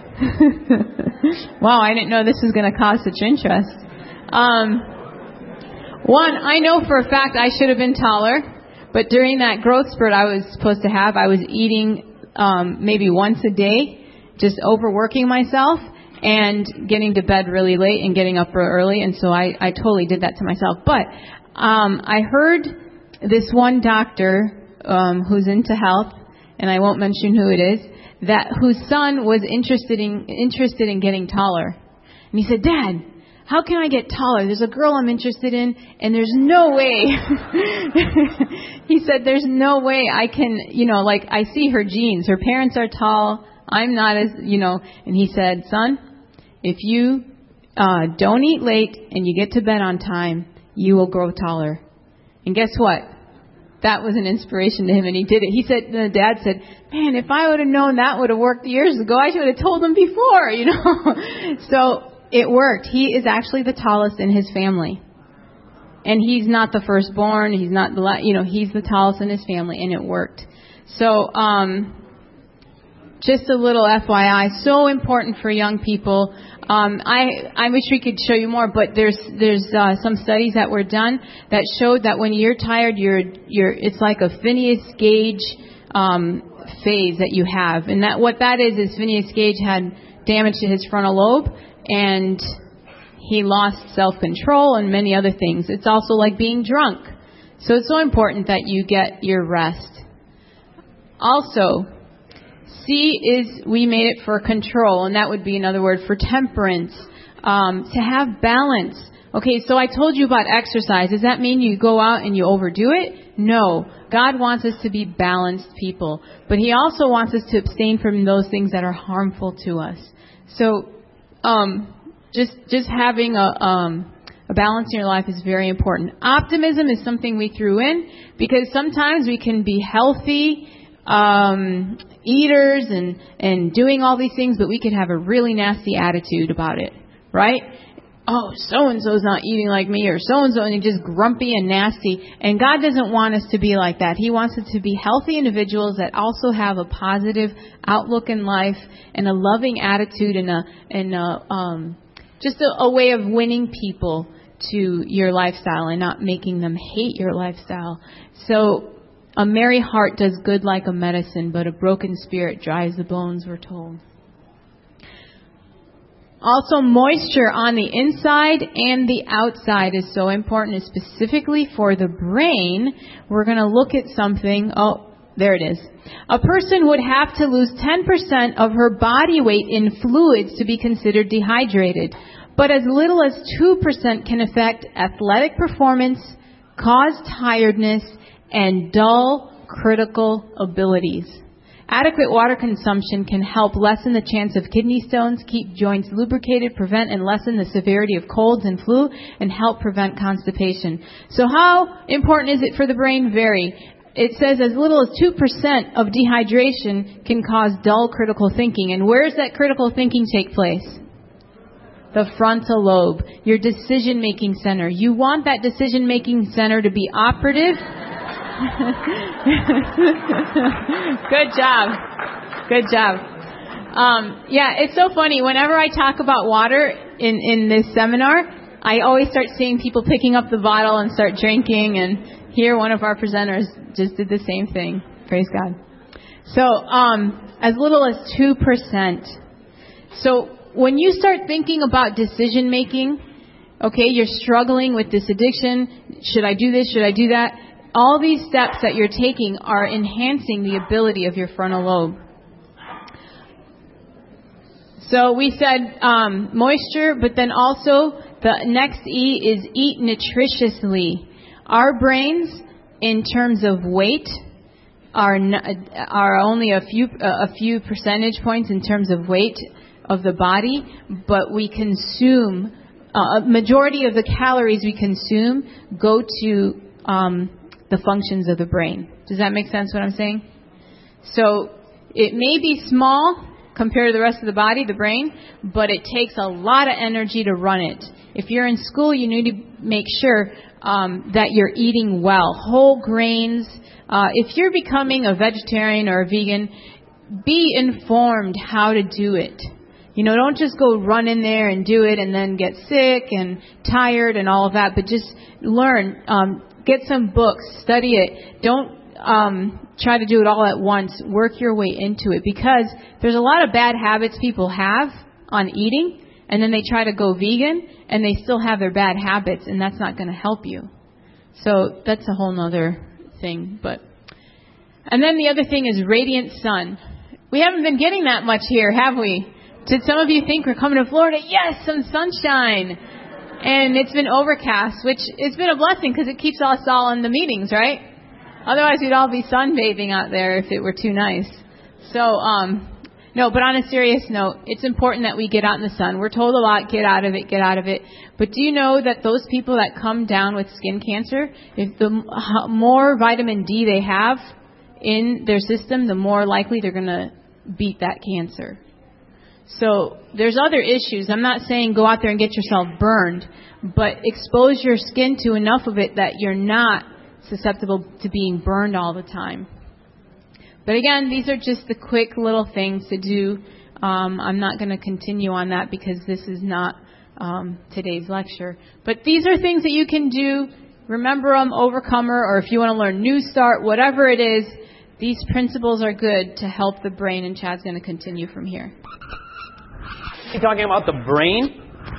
wow, I didn't know this was going to cause such interest. Um, one, I know for a fact I should have been taller, but during that growth spurt I was supposed to have, I was eating um, maybe once a day, just overworking myself and getting to bed really late and getting up real early, and so I, I totally did that to myself. But um, I heard this one doctor um, who's into health, and I won't mention who it is, that whose son was interested in interested in getting taller. And he said, "Dad, how can I get taller? There's a girl I'm interested in, and there's no way." He said, "There's no way I can, you know, like I see her genes. Her parents are tall. I'm not as, you know." And he said, "Son, if you uh, don't eat late and you get to bed on time, you will grow taller." And guess what? That was an inspiration to him, and he did it. He said, the dad said, "Man, if I would have known that would have worked years ago, I should have told him before," you know. So it worked. He is actually the tallest in his family. And he's not the firstborn. He's not the, la- you know, he's the tallest in his family, and it worked. So, um, just a little F Y I, so important for young people. Um, I I wish we could show you more, but there's there's uh, some studies that were done that showed that when you're tired, you're you're it's like a Phineas Gage um, phase that you have, and that what that is is Phineas Gage had damage to his frontal lobe, and he lost self-control and many other things. It's also like being drunk, so it's so important that you get your rest. Also, C is we made it for control, and that would be another word for temperance, um, to have balance. Okay, so I told you about exercise. Does that mean you go out and you overdo it? No. God wants us to be balanced people, but He also wants us to abstain from those things that are harmful to us. So, um, just just having a um, a balance in your life is very important. Optimism is something we threw in because sometimes we can be healthy um, eaters and, and doing all these things, but we could have a really nasty attitude about it, right? Oh, so-and-so's not eating like me, or so-and-so, and you're just grumpy and nasty. And God doesn't want us to be like that. He wants us to be healthy individuals that also have a positive outlook in life and a loving attitude and a, and a, um, just a, a way of winning people to your lifestyle and not making them hate your lifestyle. So a merry heart does good like a medicine, but a broken spirit dries the bones, we're told. Also, moisture on the inside and the outside is so important, specifically for the brain. We're going to look at something. Oh, there it is. A person would have to lose ten percent of her body weight in fluids to be considered dehydrated. But as little as two percent can affect athletic performance, cause tiredness, and dull critical abilities. Adequate water consumption can help lessen the chance of kidney stones, keep joints lubricated, prevent and lessen the severity of colds and flu, and help prevent constipation. So how important is it for the brain? Very. It says as little as two percent of dehydration can cause dull critical thinking. And where does that critical thinking take place? The frontal lobe, your decision-making center. You want that decision-making center to be operative. Good job. Good job. Um, yeah, it's so funny. Whenever I talk about water in, in this seminar, I always start seeing people picking up the bottle and start drinking. And here one of our presenters just did the same thing. Praise God. So um, as little as two percent. So when you start thinking about decision making, okay, you're struggling with this addiction. Should I do this? Should I do that? All these steps that you're taking are enhancing the ability of your frontal lobe. So we said um, moisture, but then also the next E is eat nutritiously. Our brains, in terms of weight, are n- are only a few uh, a few percentage points in terms of weight of the body, but we consume uh, a majority of the calories we consume go to um, the functions of the brain. Does that make sense what I'm saying? So it may be small compared to the rest of the body, the brain, but it takes a lot of energy to run it. If you're in school, you need to make sure um, that you're eating well. Whole grains. Uh, if you're becoming a vegetarian or a vegan, be informed how to do it. You know, don't just go run in there and do it and then get sick and tired and all of that, but just learn. Um, Get some books, study it. Don't um, try to do it all at once. Work your way into it, because there's a lot of bad habits people have on eating, and then they try to go vegan, and they still have their bad habits, and that's not going to help you. So that's a whole nother thing. But and then the other thing is radiant sun. We haven't been getting that much here, have we? Did some of you think we're coming to Florida? Yes, some sunshine. And it's been overcast, which has been a blessing because it keeps us all in the meetings, right? Otherwise, we'd all be sunbathing out there if it were too nice. So, um, no, but on a serious note, it's important that we get out in the sun. We're told a lot, get out of it, get out of it. But do you know that those people that come down with skin cancer, if the more vitamin D they have in their system, the more likely they're going to beat that cancer. So there's other issues. I'm not saying go out there and get yourself burned, but expose your skin to enough of it that you're not susceptible to being burned all the time. But again, these are just the quick little things to do. Um, I'm not going to continue on that because this is not um, today's lecture. But these are things that you can do. Remember them, Overcomer, or if you want to learn New Start, whatever it is, these principles are good to help the brain, and Chad's going to continue from here. We're talking about the brain,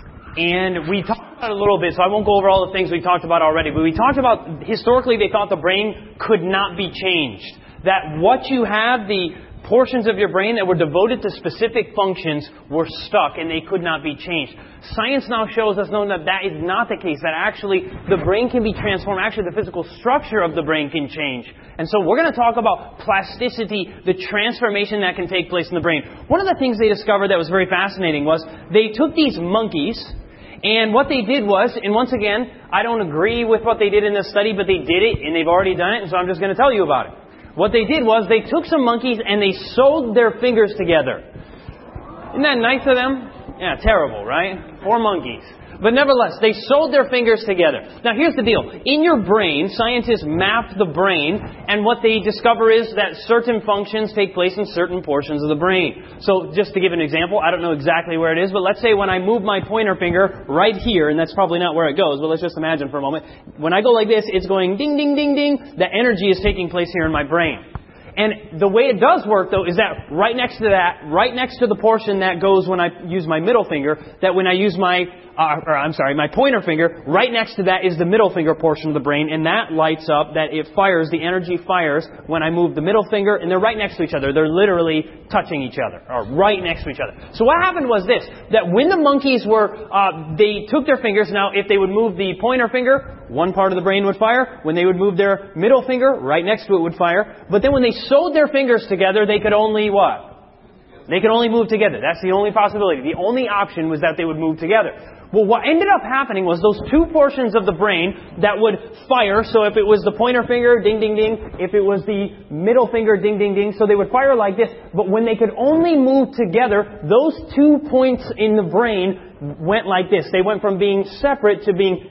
and we talked about it a little bit, so I won't go over all the things we talked about already, but we talked about, historically, they thought the brain could not be changed. That what you have, the portions of your brain that were devoted to specific functions were stuck and they could not be changed. Science now shows us no, that that is not the case, that actually the brain can be transformed. Actually, the physical structure of the brain can change. And so we're going to talk about plasticity, the transformation that can take place in the brain. One of the things they discovered that was very fascinating was they took these monkeys, and what they did was, and once again, I don't agree with what they did in this study, but they did it and they've already done it, and so I'm just going to tell you about it. What they did was they took some monkeys and they sewed their fingers together. Isn't that nice of them? Yeah, terrible, right? Poor monkeys. But nevertheless, they sewed their fingers together. Now here's the deal. In your brain, scientists map the brain, and what they discover is that certain functions take place in certain portions of the brain. So just to give an example, I don't know exactly where it is, but let's say when I move my pointer finger right here, and that's probably not where it goes, but let's just imagine for a moment. When I go like this, it's going ding, ding, ding, ding. The energy is taking place here in my brain. And the way it does work, though, is that right next to that, right next to the portion that goes when I use my middle finger, that when I use my, uh, or I'm sorry, my pointer finger, right next to that is the middle finger portion of the brain, and that lights up, that it fires, the energy fires when I move the middle finger, and they're right next to each other. They're literally touching each other, or right next to each other. So what happened was this, that when the monkeys were, uh, they took their fingers, now if they would move the pointer finger, one part of the brain would fire. When they would move their middle finger, right next to it would fire. But then when they sewed their fingers together, they could only what? They could only move together. That's the only possibility. The only option was that they would move together. Well, what ended up happening was those two portions of the brain that would fire. So if it was the pointer finger, ding, ding, ding. If it was the middle finger, ding, ding, ding. So they would fire like this. But when they could only move together, those two points in the brain went like this. They went from being separate to being...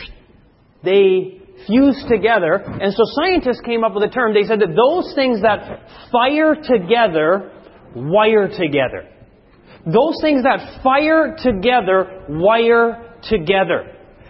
They fused together. And so scientists came up with a term. They said that those things that fire together, wire together. Those things that fire together, wire together.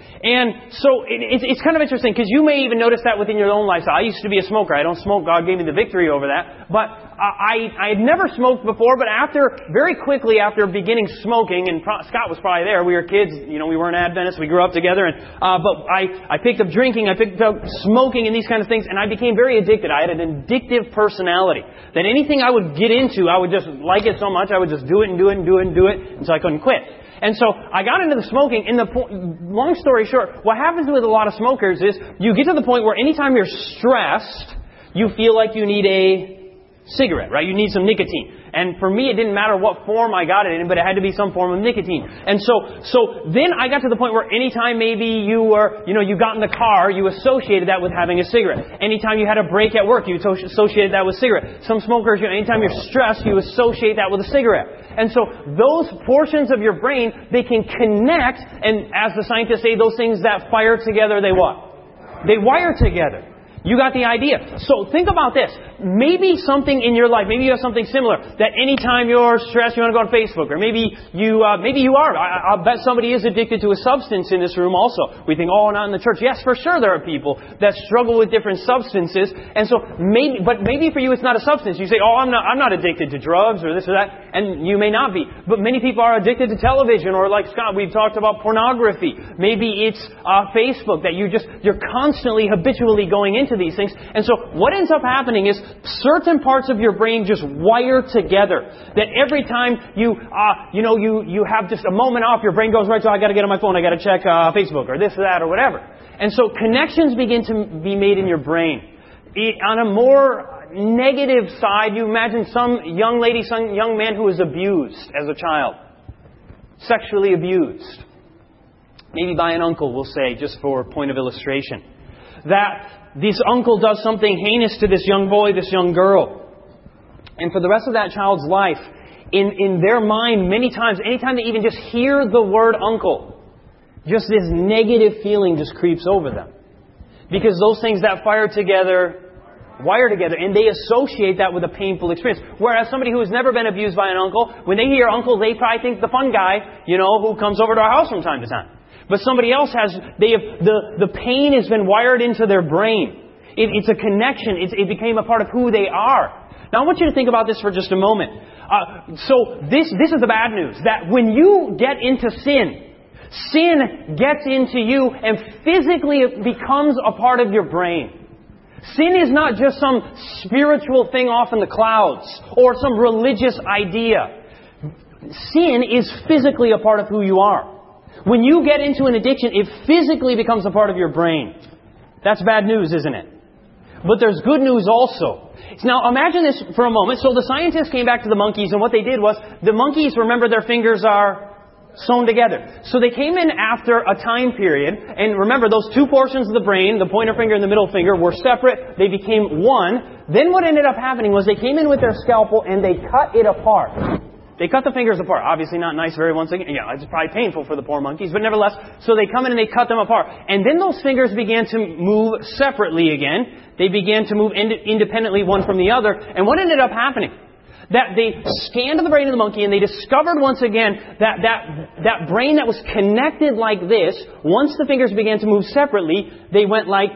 And so it, it, it's kind of interesting because you may even notice that within your own lifestyle. I used to be a smoker. I don't smoke. God gave me the victory over that. But I, I had never smoked before, but after, very quickly after beginning smoking, and pro- Scott was probably there. We were kids. You know, we weren't Adventists. We grew up together. And uh, but I, I picked up drinking. I picked up smoking and these kind of things. And I became very addicted. I had an addictive personality. That anything I would get into, I would just like it so much, I would just do it and do it and do it and do it until I couldn't quit. And so I got into the smoking. And the po- long story short, what happens with a lot of smokers is you get to the point where anytime you're stressed, you feel like you need a cigarette, right? You need some nicotine. And for me, it didn't matter what form I got it in, but it had to be some form of nicotine. And so, so then I got to the point where anytime maybe you were, you know, you got in the car, you associated that with having a cigarette. Anytime you had a break at work, you associated that with cigarette. Some smokers, you know, anytime you're stressed, you associate that with a cigarette. And so those portions of your brain, they can connect, and as the scientists say, those things that fire together, they what? They wire together. You got the idea. So think about this. Maybe something in your life, maybe you have something similar, that anytime you're stressed, you want to go on Facebook, or maybe you, uh, maybe you are. I, I'll bet somebody is addicted to a substance in this room also. We think, oh, not in the church. Yes, for sure there are people that struggle with different substances, and so maybe, but maybe for you it's not a substance. You say, oh, I'm not, I'm not addicted to drugs or this or that, and you may not be. But many people are addicted to television, or like Scott, we've talked about pornography. Maybe it's uh, Facebook that you just, you're constantly, habitually going into these things. And so what ends up happening is certain parts of your brain just wire together. That every time you, uh, you know, you, you have just a moment off, your brain goes right to, I got to get on my phone, I got to check uh, Facebook or this or that or whatever. And so connections begin to be made in your brain. It, on a more negative side, you imagine some young lady, some young man who was abused as a child. Sexually abused. Maybe by an uncle, we'll say, just for point of illustration. That this uncle does something heinous to this young boy, this young girl. And for the rest of that child's life, in, in their mind, many times, anytime they even just hear the word uncle, just this negative feeling just creeps over them. Because those things that fire together, wire together, and they associate that with a painful experience. Whereas somebody who has never been abused by an uncle, when they hear uncle, they probably think the fun guy, you know, who comes over to our house from time to time. But somebody else has, they have, the, the pain has been wired into their brain. It, it's a connection. It's, it became a part of who they are. Now I want you to think about this for just a moment. Uh, so this, this is the bad news. That when you get into sin, sin gets into you and physically it becomes a part of your brain. Sin is not just some spiritual thing off in the clouds or some religious idea. Sin is physically a part of who you are. When you get into an addiction, it physically becomes a part of your brain. That's bad news, isn't it? But there's good news also. Now imagine this for a moment. So the scientists came back to the monkeys, and what they did was, the monkeys, remember, their fingers are sewn together. So they came in after a time period, and remember, those two portions of the brain, the pointer finger and the middle finger, were separate. They became one. Then what ended up happening was they came in with their scalpel and they cut it apart. They cut the fingers apart. Obviously not nice very once again. Yeah, it's probably painful for the poor monkeys, but nevertheless. So they come in and they cut them apart. And then those fingers began to move separately again. They began to move ind- independently one from the other. And what ended up happening? That they scanned the brain of the monkey and they discovered once again that that, that brain that was connected like this, once the fingers began to move separately, they went like...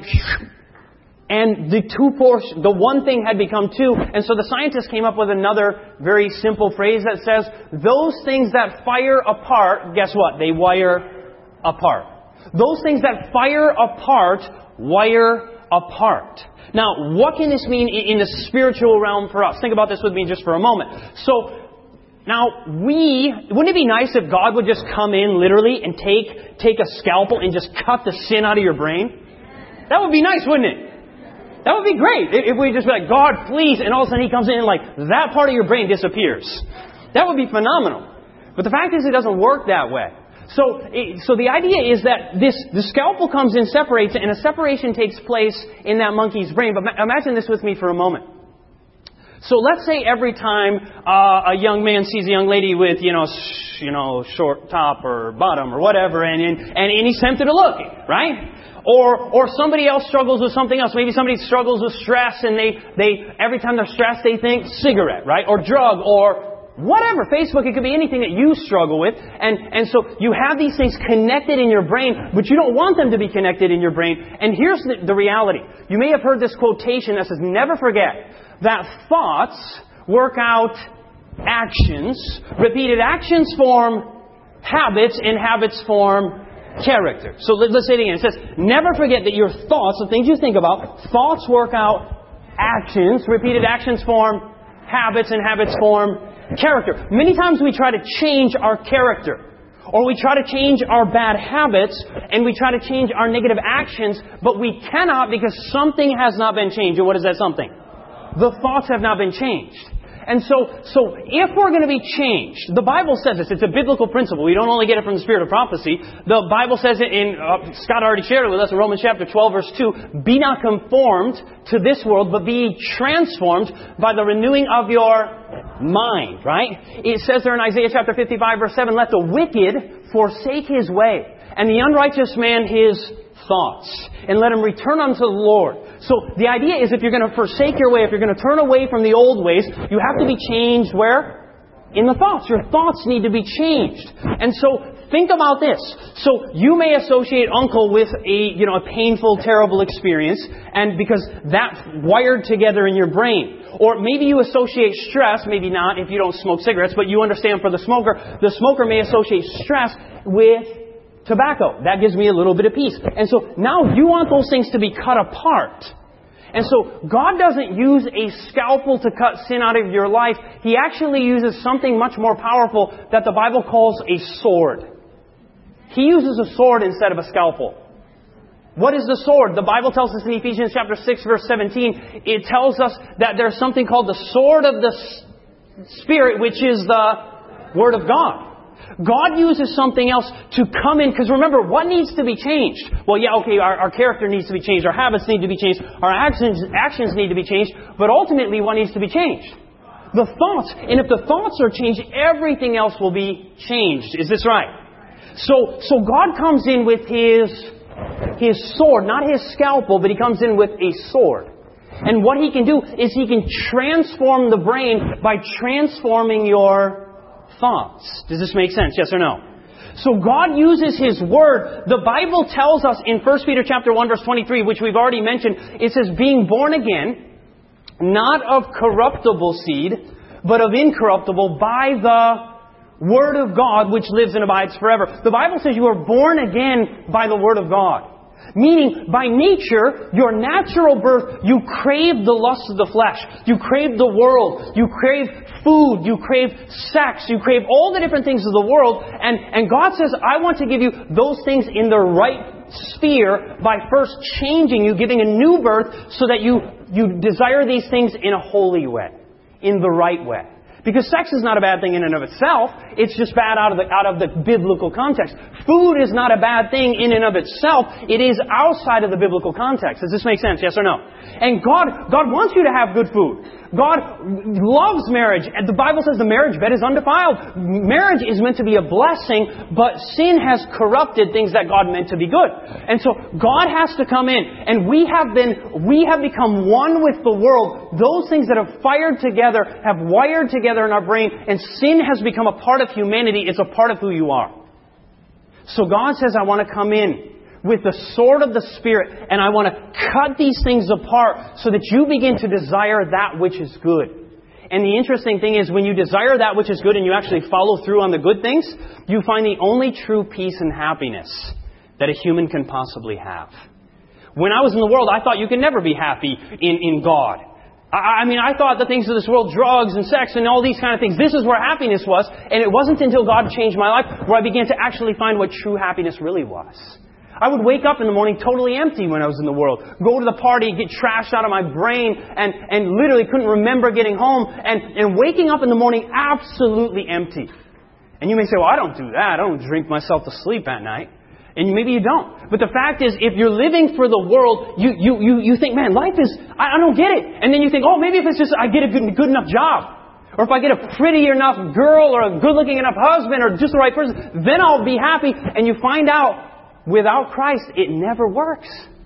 And the two portion, the one thing had become two. And so the scientists came up with another very simple phrase that says, those things that fire apart, guess what? They wire apart. Those things that fire apart, wire apart. Now, what can this mean in the spiritual realm for us? Think about this with me just for a moment. So, now, we, wouldn't it be nice if God would just come in literally and take, take a scalpel and just cut the sin out of your brain? That would be nice, wouldn't it? That would be great if we just be like, God, please, and all of a sudden He comes in and like, that part of your brain disappears. That would be phenomenal. But the fact is it doesn't work that way. So, so the idea is that this, the scalpel comes in, separates, and a separation takes place in that monkey's brain. But imagine this with me for a moment. So let's say every time uh, a young man sees a young lady with, you know, sh- you know, short top or bottom or whatever, and, and, and he's tempted to look, right? Or or somebody else struggles with something else. Maybe somebody struggles with stress and they, they every time they're stressed they think cigarette, right? Or drug or whatever. Facebook, it could be anything that you struggle with. And, and so you have these things connected in your brain, but you don't want them to be connected in your brain. And here's the, the reality. You may have heard this quotation that says, never forget that thoughts work out actions. Repeated actions form habits, and habits form character. So let's say it again. It says, never forget that your thoughts, the things you think about, thoughts work out actions. Repeated actions form habits, and habits form character. Many times we try to change our character. Or we try to change our bad habits, and we try to change our negative actions, but we cannot because something has not been changed. And what is that something? The thoughts have not been changed. And so, so if we're going to be changed, the Bible says this. It's a biblical principle. We don't only get it from the spirit of prophecy. The Bible says it in, uh, Scott already shared it with us in Romans chapter twelve, verse two. Be not conformed to this world, but be transformed by the renewing of your mind, right? It says there in Isaiah chapter fifty-five, verse seven, let the wicked forsake his way, and the unrighteous man his thoughts, and let him return unto the Lord. So the idea is if you're going to forsake your way, if you're going to turn away from the old ways, you have to be changed where? In the thoughts. Your thoughts need to be changed. And so think about this. So you may associate uncle with a, you know, a painful, terrible experience, and because that's wired together in your brain. Or maybe you associate stress, maybe not if you don't smoke cigarettes, but you understand for the smoker, the smoker may associate stress with tobacco. That gives me a little bit of peace. And so now you want those things to be cut apart. And so God doesn't use a scalpel to cut sin out of your life. He actually uses something much more powerful that the Bible calls a sword. He uses a sword instead of a scalpel. What is the sword? The Bible tells us in Ephesians chapter six, verse seventeen, it tells us that there's something called the sword of the Spirit, which is the Word of God. God uses something else to come in, because remember, what needs to be changed? Well, yeah, okay, our, our character needs to be changed, our habits need to be changed, our actions, actions need to be changed, but ultimately what needs to be changed? The thoughts. And if the thoughts are changed, everything else will be changed. Is this right? So, so God comes in with His, His sword, not His scalpel, but He comes in with a sword. And what He can do is He can transform the brain by transforming your thoughts. Does this make sense? Yes or no? So God uses His Word. The Bible tells us in First Peter chapter one, verse twenty-three, which we've already mentioned, it says, being born again, not of corruptible seed, but of incorruptible, by the Word of God, which lives and abides forever. The Bible says you are born again by the Word of God. Meaning, by nature, your natural birth, you crave the lust of the flesh. You crave the world. You crave food. You crave sex. You crave all the different things of the world. And, and God says, I want to give you those things in the right sphere by first changing you, giving a new birth so that you, you desire these things in a holy way, in the right way. Because sex is not a bad thing in and of itself. It's just bad out of the, out of the biblical context. Food is not a bad thing in and of itself. It is outside of the biblical context. Does this make sense? Yes or no? And God, God wants you to have good food. God loves marriage. And the Bible says the marriage bed is undefiled. Marriage is meant to be a blessing, but sin has corrupted things that God meant to be good. And so God has to come in, and we have been, we have become one with the world. Those things that have fired together, have wired together in our brain, and sin has become a part of humanity. It's a part of who you are. So God says, I want to come in with the sword of the Spirit, and I want to cut these things apart so that you begin to desire that which is good. And the interesting thing is, when you desire that which is good and you actually follow through on the good things, you find the only true peace and happiness that a human can possibly have. When I was in the world, I thought you could never be happy in, in God. I, I mean, I thought the things of this world, drugs and sex and all these kind of things, this is where happiness was. And it wasn't until God changed my life where I began to actually find what true happiness really was. I would wake up in the morning totally empty when I was in the world. Go to the party, get trashed out of my brain, and, and literally couldn't remember getting home. And, and waking up in the morning absolutely empty. And you may say, well, I don't do that. I don't drink myself to sleep at night. And maybe you don't. But the fact is, if you're living for the world, you, you, you, you think, man, life is, I, I don't get it. And then you think, oh, maybe if it's just I get a good, good enough job. Or if I get a pretty enough girl or a good-looking enough husband or just the right person, then I'll be happy. And you find out, without Christ, it never works.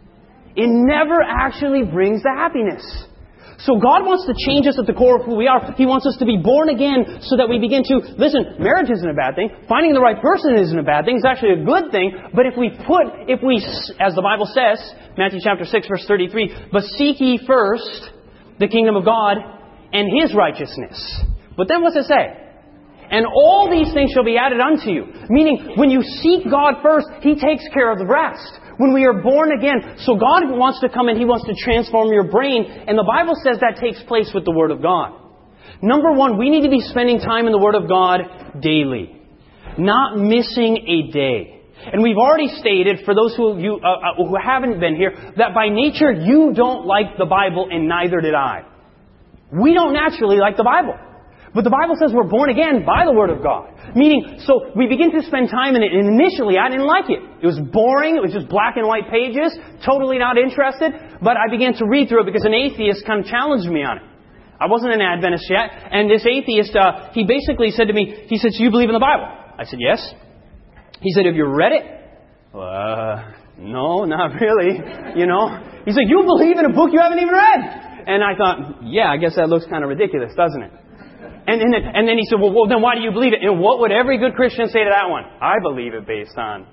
It never actually brings the happiness. So God wants to change us at the core of who we are. He wants us to be born again so that we begin to, listen, marriage isn't a bad thing. Finding the right person isn't a bad thing. It's actually a good thing. But if we put, if we, as the Bible says, Matthew chapter six, verse thirty-three, but seek ye first the kingdom of God and His righteousness. But then what's it say? And all these things shall be added unto you. Meaning, when you seek God first, He takes care of the rest. When we are born again, so God wants to come in, He wants to transform your brain. And the Bible says that takes place with the Word of God. Number one, we need to be spending time in the Word of God daily. Not missing a day. And we've already stated, for those who, you, uh, who haven't been here, that by nature you don't like the Bible, and neither did I. We don't naturally like the Bible. But the Bible says we're born again by the Word of God. Meaning, so we begin to spend time in it, and initially I didn't like it. It was boring, it was just black and white pages, totally not interested, but I began to read through it because an atheist kind of challenged me on it. I wasn't an Adventist yet, and this atheist, uh, he basically said to me, he said, so you believe in the Bible? I said, yes. He said, have you read it? Uh, no, not really, you know. He said, you believe in a book you haven't even read? And I thought, yeah, I guess that looks kind of ridiculous, doesn't it? And, and, then, and then he said, well, well, then why do you believe it? And what would every good Christian say to that one? I believe it based on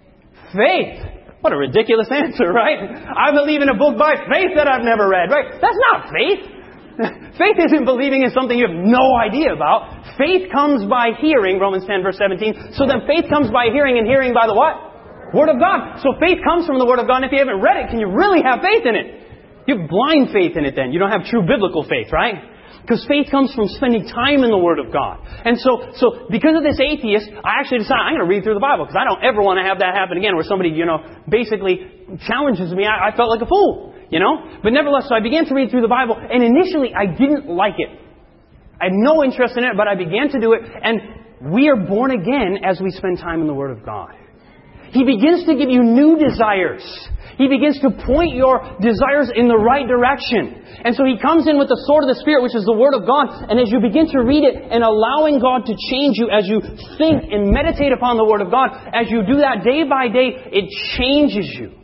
faith. What a ridiculous answer, right? I believe in a book by faith that I've never read, right? That's not faith. Faith isn't believing in something you have no idea about. Faith comes by hearing, Romans ten, verse seventeen. So then faith comes by hearing, and hearing by the what? Word of God. So faith comes from the Word of God, and if you haven't read it, can you really have faith in it? You have blind faith in it then. You don't have true biblical faith, right? Because faith comes from spending time in the Word of God. And so, so because of this atheist, I actually decided I'm going to read through the Bible. Because I don't ever want to have that happen again where somebody, you know, basically challenges me. I, I felt like a fool, you know. But nevertheless, so I began to read through the Bible. And initially, I didn't like it. I had no interest in it, but I began to do it. And we are born again as we spend time in the Word of God. He begins to give you new desires. He begins to point your desires in the right direction. And so He comes in with the sword of the Spirit, which is the Word of God. And as you begin to read it and allowing God to change you, as you think and meditate upon the Word of God, as you do that day by day, it changes you.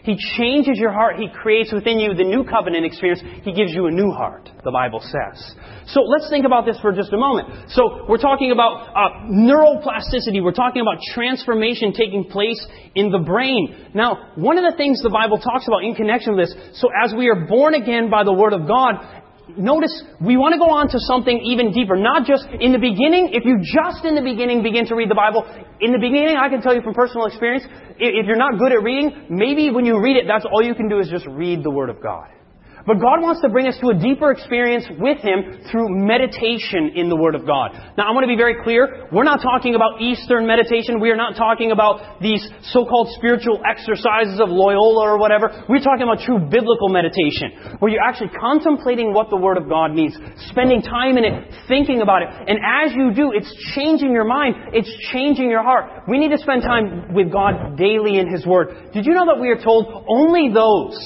He changes your heart. He creates within you the new covenant experience. He gives you a new heart, the Bible says. So let's think about this for just a moment. So we're talking about uh, neuroplasticity. We're talking about transformation taking place in the brain. Now, one of the things the Bible talks about in connection with this, so as we are born again by the Word of God, notice we want to go on to something even deeper. Not just in the beginning. If you just in the beginning begin to read the Bible, in the beginning, I can tell you from personal experience, if you're not good at reading, maybe when you read it, that's all you can do is just read the Word of God. But God wants to bring us to a deeper experience with Him through meditation in the Word of God. Now, I want to be very clear. We're not talking about Eastern meditation. We are not talking about these so-called spiritual exercises of Loyola or whatever. We're talking about true biblical meditation, where you're actually contemplating what the Word of God means, spending time in it, thinking about it. And as you do, it's changing your mind. It's changing your heart. We need to spend time with God daily in His Word. Did you know that we are told only those...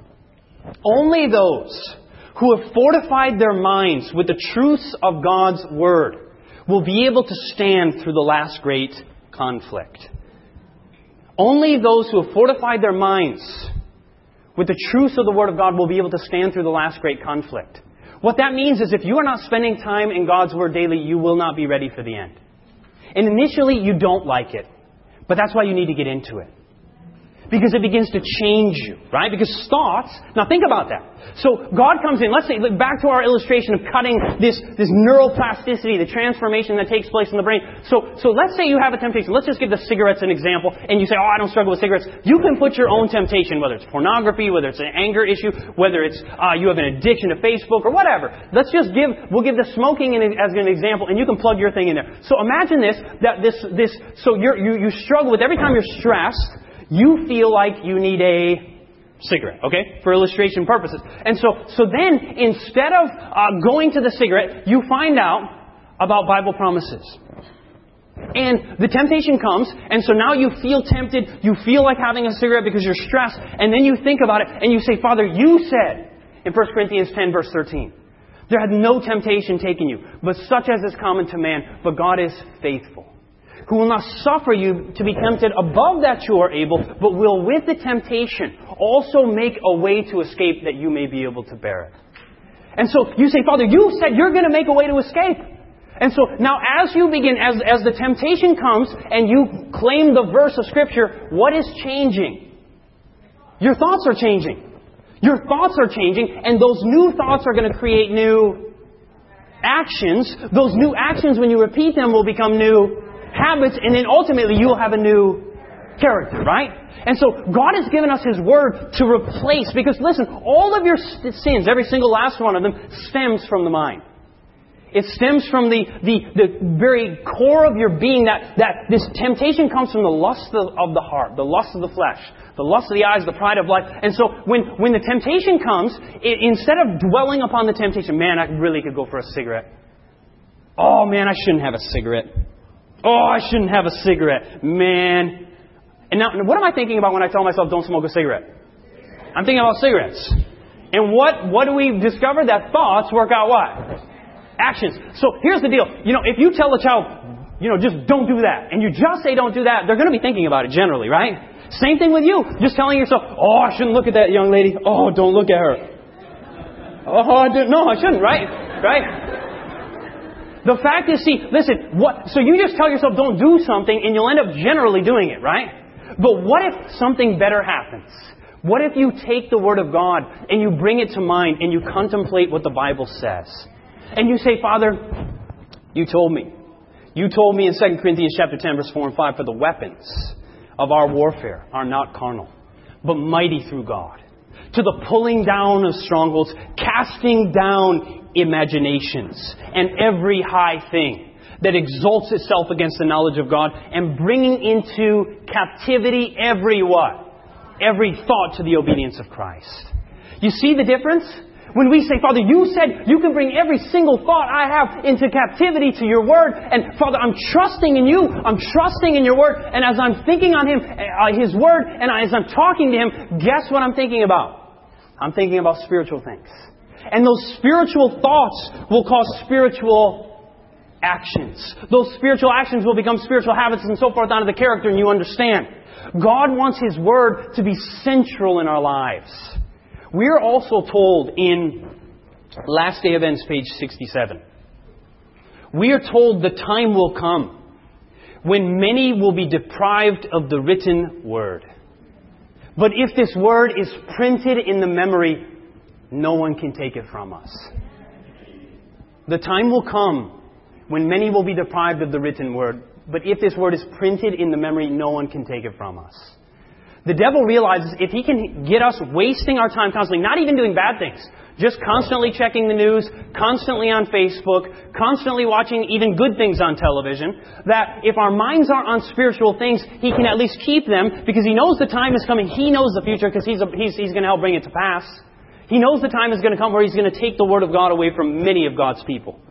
Only those who have fortified their minds with the truths of God's Word will be able to stand through the last great conflict. Only those who have fortified their minds with the truths of the Word of God will be able to stand through the last great conflict. What that means is if you are not spending time in God's Word daily, you will not be ready for the end. And initially, you don't like it. But that's why you need to get into it. Because it begins to change you, right? Because thoughts... Now think about that. So God comes in, let's say, look back to our illustration of cutting this, this neuroplasticity, the transformation that takes place in the brain. So, so let's say you have a temptation. Let's just give the cigarettes an example. And you say, oh, I don't struggle with cigarettes. You can put your own temptation, whether it's pornography, whether it's an anger issue, whether it's uh, you have an addiction to Facebook or whatever. Let's just give, we'll give the smoking in, as an example, and you can plug your thing in there. So imagine this, that this, this, so you're, you, you struggle with every time you're stressed, you feel like you need a cigarette, okay, for illustration purposes. And so, so then, instead of uh, going to the cigarette, you find out about Bible promises. And the temptation comes, and so now you feel tempted, you feel like having a cigarette because you're stressed, and then you think about it, and you say, Father, you said in First Corinthians ten, verse thirteen, there had no temptation taken you, but such as is common to man, but God is faithful, who will not suffer you to be tempted above that you are able, but will with the temptation also make a way to escape that you may be able to bear it. And so you say, Father, you said you're going to make a way to escape. And so now as you begin, as, as the temptation comes and you claim the verse of Scripture, what is changing? Your thoughts are changing. Your thoughts are changing, and those new thoughts are going to create new actions. Those new actions, when you repeat them, will become new habits, and then ultimately you will have a new character, right? And so God has given us His Word to replace, because listen, all of your sins, every single last one of them, stems from the mind. It stems from the, the, the very core of your being, that, that this temptation comes from the lust of, of the heart, the lust of the flesh, the lust of the eyes, the pride of life. And so when, when the temptation comes, it, instead of dwelling upon the temptation, man, I really could go for a cigarette. Oh man, I shouldn't have a cigarette. Oh, I shouldn't have a cigarette. Man. And now, what am I thinking about when I tell myself don't smoke a cigarette? I'm thinking about cigarettes. And what, what do we discover? That thoughts work out what? Actions. So here's the deal. You know, if you tell a child, you know, just don't do that, and you just say don't do that, they're going to be thinking about it generally, right? Same thing with you. Just telling yourself, oh, I shouldn't look at that young lady. Oh, don't look at her. Oh, I didn't. No, I shouldn't, right? Right? The fact is, see, listen, what, so you just tell yourself don't do something and you'll end up generally doing it, right? But what if something better happens? What if you take the Word of God and you bring it to mind and you contemplate what the Bible says? And you say, Father, you told me. You told me in Second Corinthians chapter ten, verse four and five, for the weapons of our warfare are not carnal, but mighty through God, to the pulling down of strongholds, casting down imaginations, and every high thing that exalts itself against the knowledge of God, and bringing into captivity every what? Every thought to the obedience of Christ. You see the difference? When we say, Father, you said you can bring every single thought I have into captivity to your Word. And Father, I'm trusting in you. I'm trusting in your Word. And as I'm thinking on Him, uh, His Word, and as I'm talking to Him, guess what I'm thinking about? I'm thinking about spiritual things. And those spiritual thoughts will cause spiritual actions. Those spiritual actions will become spiritual habits and so forth onto the character, and you understand. God wants His Word to be central in our lives. We're also told in Last Day Events, page sixty-seven. We are told the time will come when many will be deprived of the written Word. But if this Word is printed in the memory, no one can take it from us. The time will come when many will be deprived of the written Word. But if this Word is printed in the memory, no one can take it from us. The devil realizes if he can get us wasting our time constantly, not even doing bad things, just constantly checking the news, constantly on Facebook, constantly watching even good things on television, that if our minds are on spiritual things, he can at least keep them because he knows the time is coming. He knows the future because he's, a, he's, he's going to help bring it to pass. He knows the time is going to come where He's going to take the Word of God away from many of God's people.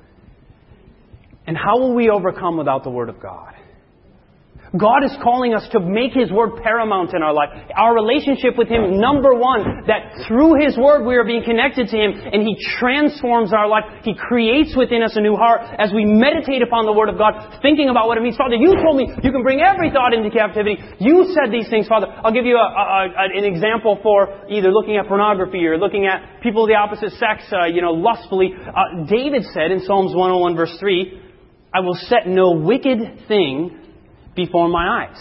And how will we overcome without the Word of God? God is calling us to make His Word paramount in our life. Our relationship with Him, number one, that through His Word we are being connected to Him and He transforms our life. He creates within us a new heart as we meditate upon the Word of God, thinking about what it means. Father, You told me You can bring every thought into captivity. You said these things, Father. I'll give you a, a, a, an example for either looking at pornography or looking at people of the opposite sex, uh, you know, lustfully. Uh, David said in Psalms one oh one verse three, I will set no wicked thing before my eyes.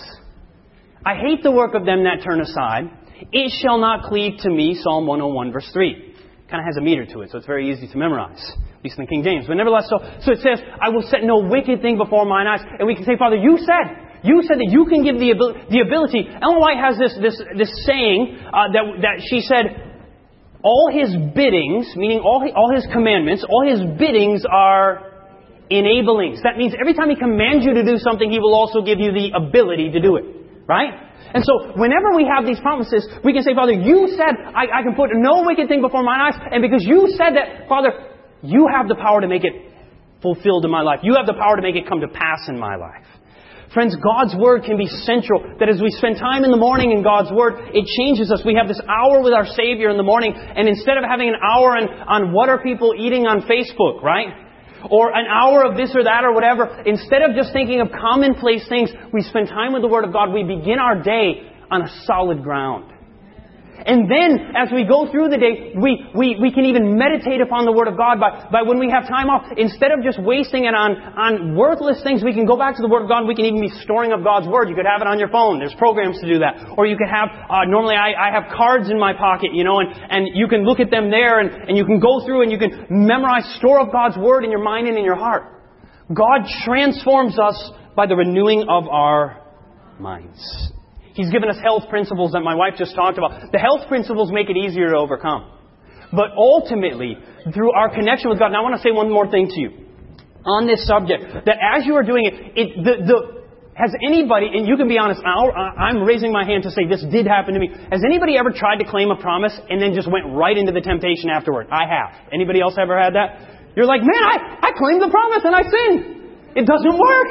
I hate the work of them that turn aside. It shall not cleave to me, Psalm one oh one, verse three. Kind of has a meter to it, so it's very easy to memorize. At least in the King James. But nevertheless, so, so it says, I will set no wicked thing before mine eyes. And we can say, Father, You said, You said that You can give the ability. The ability. Ellen White has this, this, this saying uh, that, that she said, all His biddings, meaning all, all His commandments, all His biddings are enablings. That means every time He commands you to do something, He will also give you the ability to do it. Right? And so, whenever we have these promises, we can say, Father, You said, I, I can put no wicked thing before mine eyes. And because You said that, Father, You have the power to make it fulfilled in my life. You have the power to make it come to pass in my life. Friends, God's Word can be central. That as we spend time in the morning in God's Word, it changes us. We have this hour with our Savior in the morning. And instead of having an hour on, on what are people eating on Facebook, right? Or an hour of this or that or whatever. Instead of just thinking of commonplace things, we spend time with the Word of God. We begin our day on a solid ground. And then, as we go through the day, we, we, we can even meditate upon the Word of God by, by when we have time off. Instead of just wasting it on, on worthless things, we can go back to the Word of God and we can even be storing up God's Word. You could have it on your phone. There's programs to do that. Or you could have, uh, normally I, I have cards in my pocket, you know, and, and you can look at them there and, and you can go through and you can memorize, store up God's Word in your mind and in your heart. God transforms us by the renewing of our minds. He's given us health principles that my wife just talked about. The health principles make it easier to overcome. But ultimately, through our connection with God, and I want to say one more thing to you on this subject, that as you are doing it, it the, the, has anybody, and you can be honest, I'll, I'm raising my hand to say this did happen to me. Has anybody ever tried to claim a promise and then just went right into the temptation afterward? I have. Anybody else ever had that? You're like, man, I, I claimed the promise and I sinned. It doesn't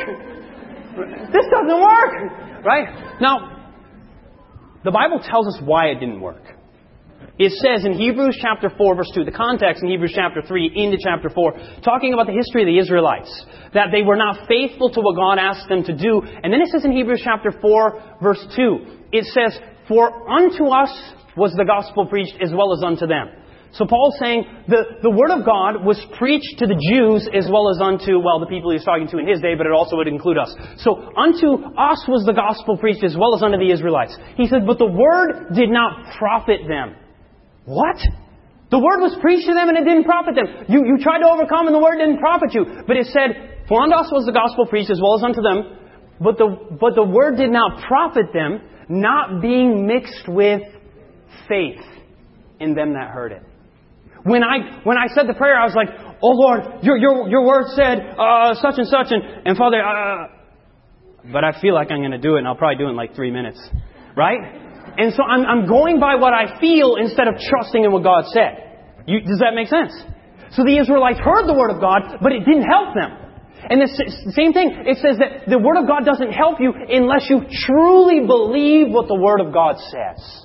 work. This doesn't work. Right? Now, the Bible tells us why it didn't work. It says in Hebrews chapter four, verse two, the context in Hebrews chapter three into chapter four, talking about the history of the Israelites, that they were not faithful to what God asked them to do. And then it says in Hebrews chapter four, verse two, it says, for unto us was the gospel preached as well as unto them. So Paul's saying the, the Word of God was preached to the Jews as well as unto, well, the people he was talking to in his day, but it also would include us. So unto us was the gospel preached as well as unto the Israelites. He said, but the Word did not profit them. What? The Word was preached to them and it didn't profit them. You, you tried to overcome and the Word didn't profit you. But it said, for unto us was the gospel preached as well as unto them, but the, but the Word did not profit them, not being mixed with faith in them that heard it. When I when I said the prayer, I was like, oh Lord, your your your word said uh, such and such, and, and Father, uh, but I feel like I'm going to do it, and I'll probably do it in like three minutes. Right? And so I'm, I'm going by what I feel instead of trusting in what God said. You, does that make sense? So the Israelites heard the Word of God, but it didn't help them. And the same thing, it says that the Word of God doesn't help you unless you truly believe what the Word of God says.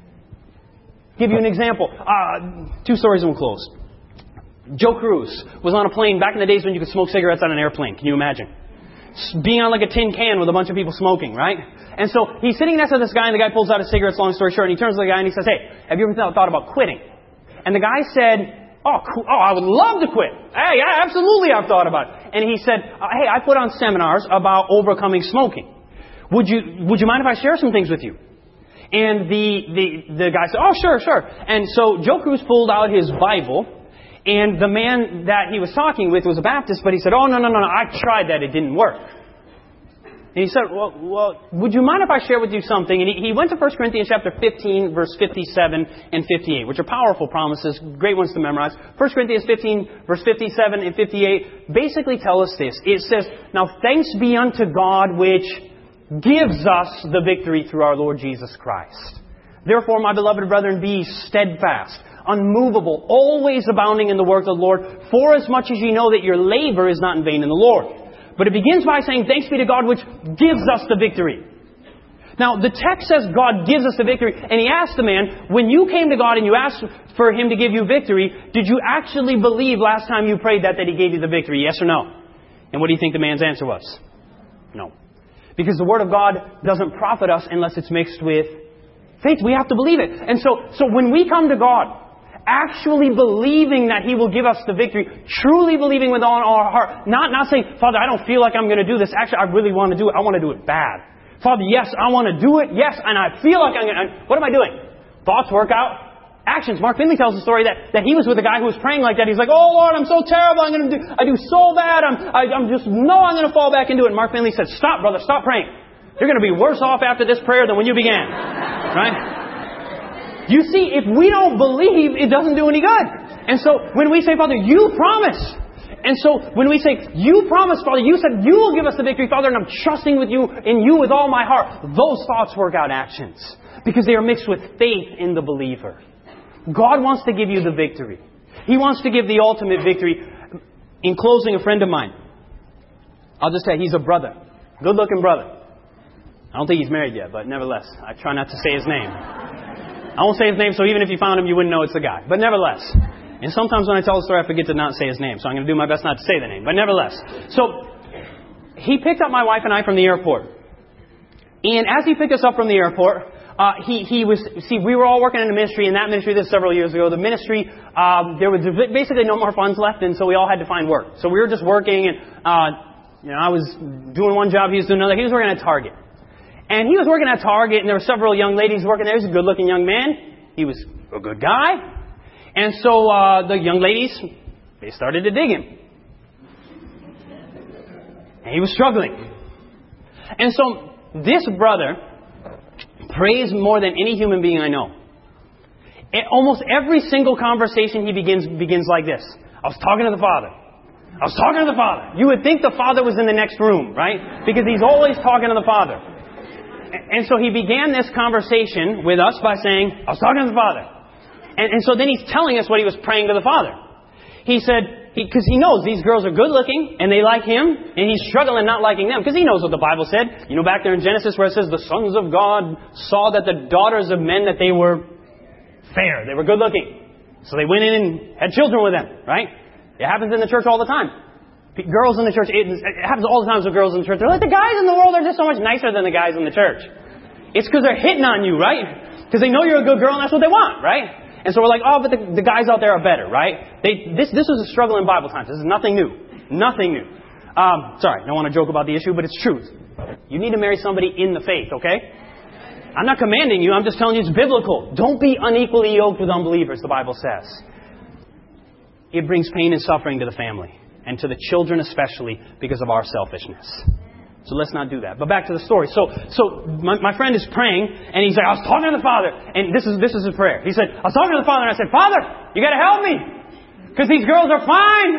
Give you an example. Uh, two stories and we'll close. Joe Cruz was on a plane back in the days when you could smoke cigarettes on an airplane. Can you imagine? being on like a tin can with a bunch of people smoking, right? And so he's sitting next to this guy, and the guy pulls out his cigarettes, long story short, and he turns to the guy and he says, hey, have you ever thought about quitting? And the guy said, oh, cool. oh, I would love to quit. Hey, yeah, absolutely I've thought about it. And he said, hey, I put on seminars about overcoming smoking. Would you, would you mind if I share some things with you? And the, the, the guy said, oh, sure, sure. And so Joe Cruz pulled out his Bible, and the man that he was talking with was a Baptist, but he said, oh, no, no, no, no, I tried that. It didn't work. And he said, well, well, would you mind if I share with you something? And he, he went to First Corinthians chapter fifteen, verse fifty-seven and fifty-eight, which are powerful promises, great ones to memorize. First Corinthians fifteen, verse fifty-seven and fifty-eight basically tell us this. It says, now thanks be unto God which gives us the victory through our Lord Jesus Christ. Therefore, my beloved brethren, be steadfast, unmovable, always abounding in the work of the Lord, for as much as ye know that your labor is not in vain in the Lord. But it begins by saying, thanks be to God which gives us the victory. Now, the text says God gives us the victory. And he asked the man, when you came to God and you asked for Him to give you victory, did you actually believe last time you prayed that, that He gave you the victory? Yes or no? And what do you think the man's answer was? No. Because the Word of God doesn't profit us unless it's mixed with faith. We have to believe it. And so, so when we come to God, actually believing that He will give us the victory, truly believing with all our heart, not, not saying, Father, I don't feel like I'm going to do this. Actually, I really want to do it. I want to do it bad. Father, yes, I want to do it. Yes, and I feel like I'm going to. What am I doing? Thoughts work out. Actions. Mark Finley tells the story that, that he was with a guy who was praying like that. He's like, oh Lord, I'm so terrible. I'm going to do, I do so bad. I'm, I, I'm just, no, I'm going to fall back into it. And Mark Finley said, stop, brother, stop praying. You're going to be worse off after this prayer than when you began. Right? You see, if we don't believe, it doesn't do any good. And so when we say, Father, you promise. And so when we say, you promise, Father, you said you will give us the victory, Father, and I'm trusting with you, in you with all my heart. Those thoughts work out actions. Because they are mixed with faith in the believer. God wants to give you the victory. He wants to give the ultimate victory. In closing, a friend of mine. I'll just say he's a brother. Good looking brother. I don't think he's married yet, but nevertheless, I try not to say his name. I won't say his name, so even if you found him, you wouldn't know it's the guy. But nevertheless. And sometimes when I tell the story, I forget to not say his name. So I'm going to do my best not to say the name. But nevertheless. So, he picked up my wife and I from the airport. And as he picked us up from the airport, uh, he, he was, see, we were all working in a ministry, and that ministry, this several years ago, the ministry, um, there was basically no more funds left, and so we all had to find work. So we were just working, and, uh, you know, I was doing one job, he was doing another. He was working at Target. And he was working at Target, and there were several young ladies working there. He was a good-looking young man. He was a good guy. And so uh, the young ladies, they started to dig him. And he was struggling. And so this brother prays more than any human being I know. At almost every single conversation he begins begins like this. I was talking to the Father. I was talking to the Father. You would think the Father was in the next room, right? Because he's always talking to the Father. And so he began this conversation with us by saying, I was talking to the Father. And, and so then he's telling us what he was praying to the Father. He said, because he, he knows these girls are good looking and they like him, and he's struggling not liking them because he knows what the Bible said. You know, back there in Genesis where it says the sons of God saw that the daughters of men, that they were fair. They were good looking. So they went in and had children with them, right? It happens in the church all the time. Girls in the church, it happens all the times with girls in the church. They're like, the guys in the world are just so much nicer than the guys in the church. It's because they're hitting on you, right? Because they know you're a good girl and that's what they want, right? And so we're like, oh, but the, the guys out there are better, right? They, this, this was a struggle in Bible times. This is nothing new. Nothing new. Um, sorry, I don't want to joke about the issue, but it's truth. You need to marry somebody in the faith, okay? I'm not commanding you. I'm just telling you it's biblical. Don't be unequally yoked with unbelievers, the Bible says. It brings pain and suffering to the family. And to the children especially, because of our selfishness. So let's not do that. But back to the story. So, so my, my friend is praying, and he's like, I was talking to the Father, and this is this is his prayer. He said, I was talking to the Father, and I said, Father, you got to help me, because these girls are fine.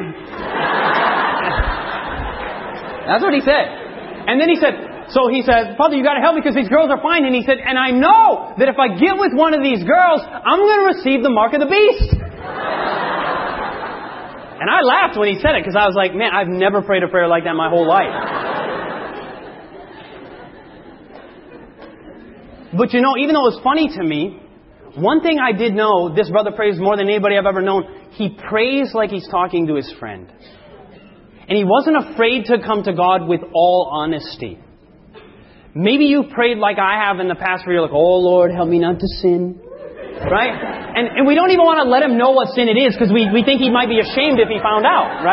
That's what he said. And then he said, so he said, Father, you got to help me because these girls are fine. And he said, and I know that if I get with one of these girls, I'm going to receive the mark of the beast. And I laughed when he said it because I was like, man, I've never prayed a prayer like that my whole life. But you know, even though it was funny to me, one thing I did know, this brother prays more than anybody I've ever known. He prays like he's talking to his friend. And he wasn't afraid to come to God with all honesty. Maybe you prayed like I have in the past where you're like, oh Lord, help me not to sin. Right? And, and we don't even want to let him know what sin it is because we, we think he might be ashamed if he found out.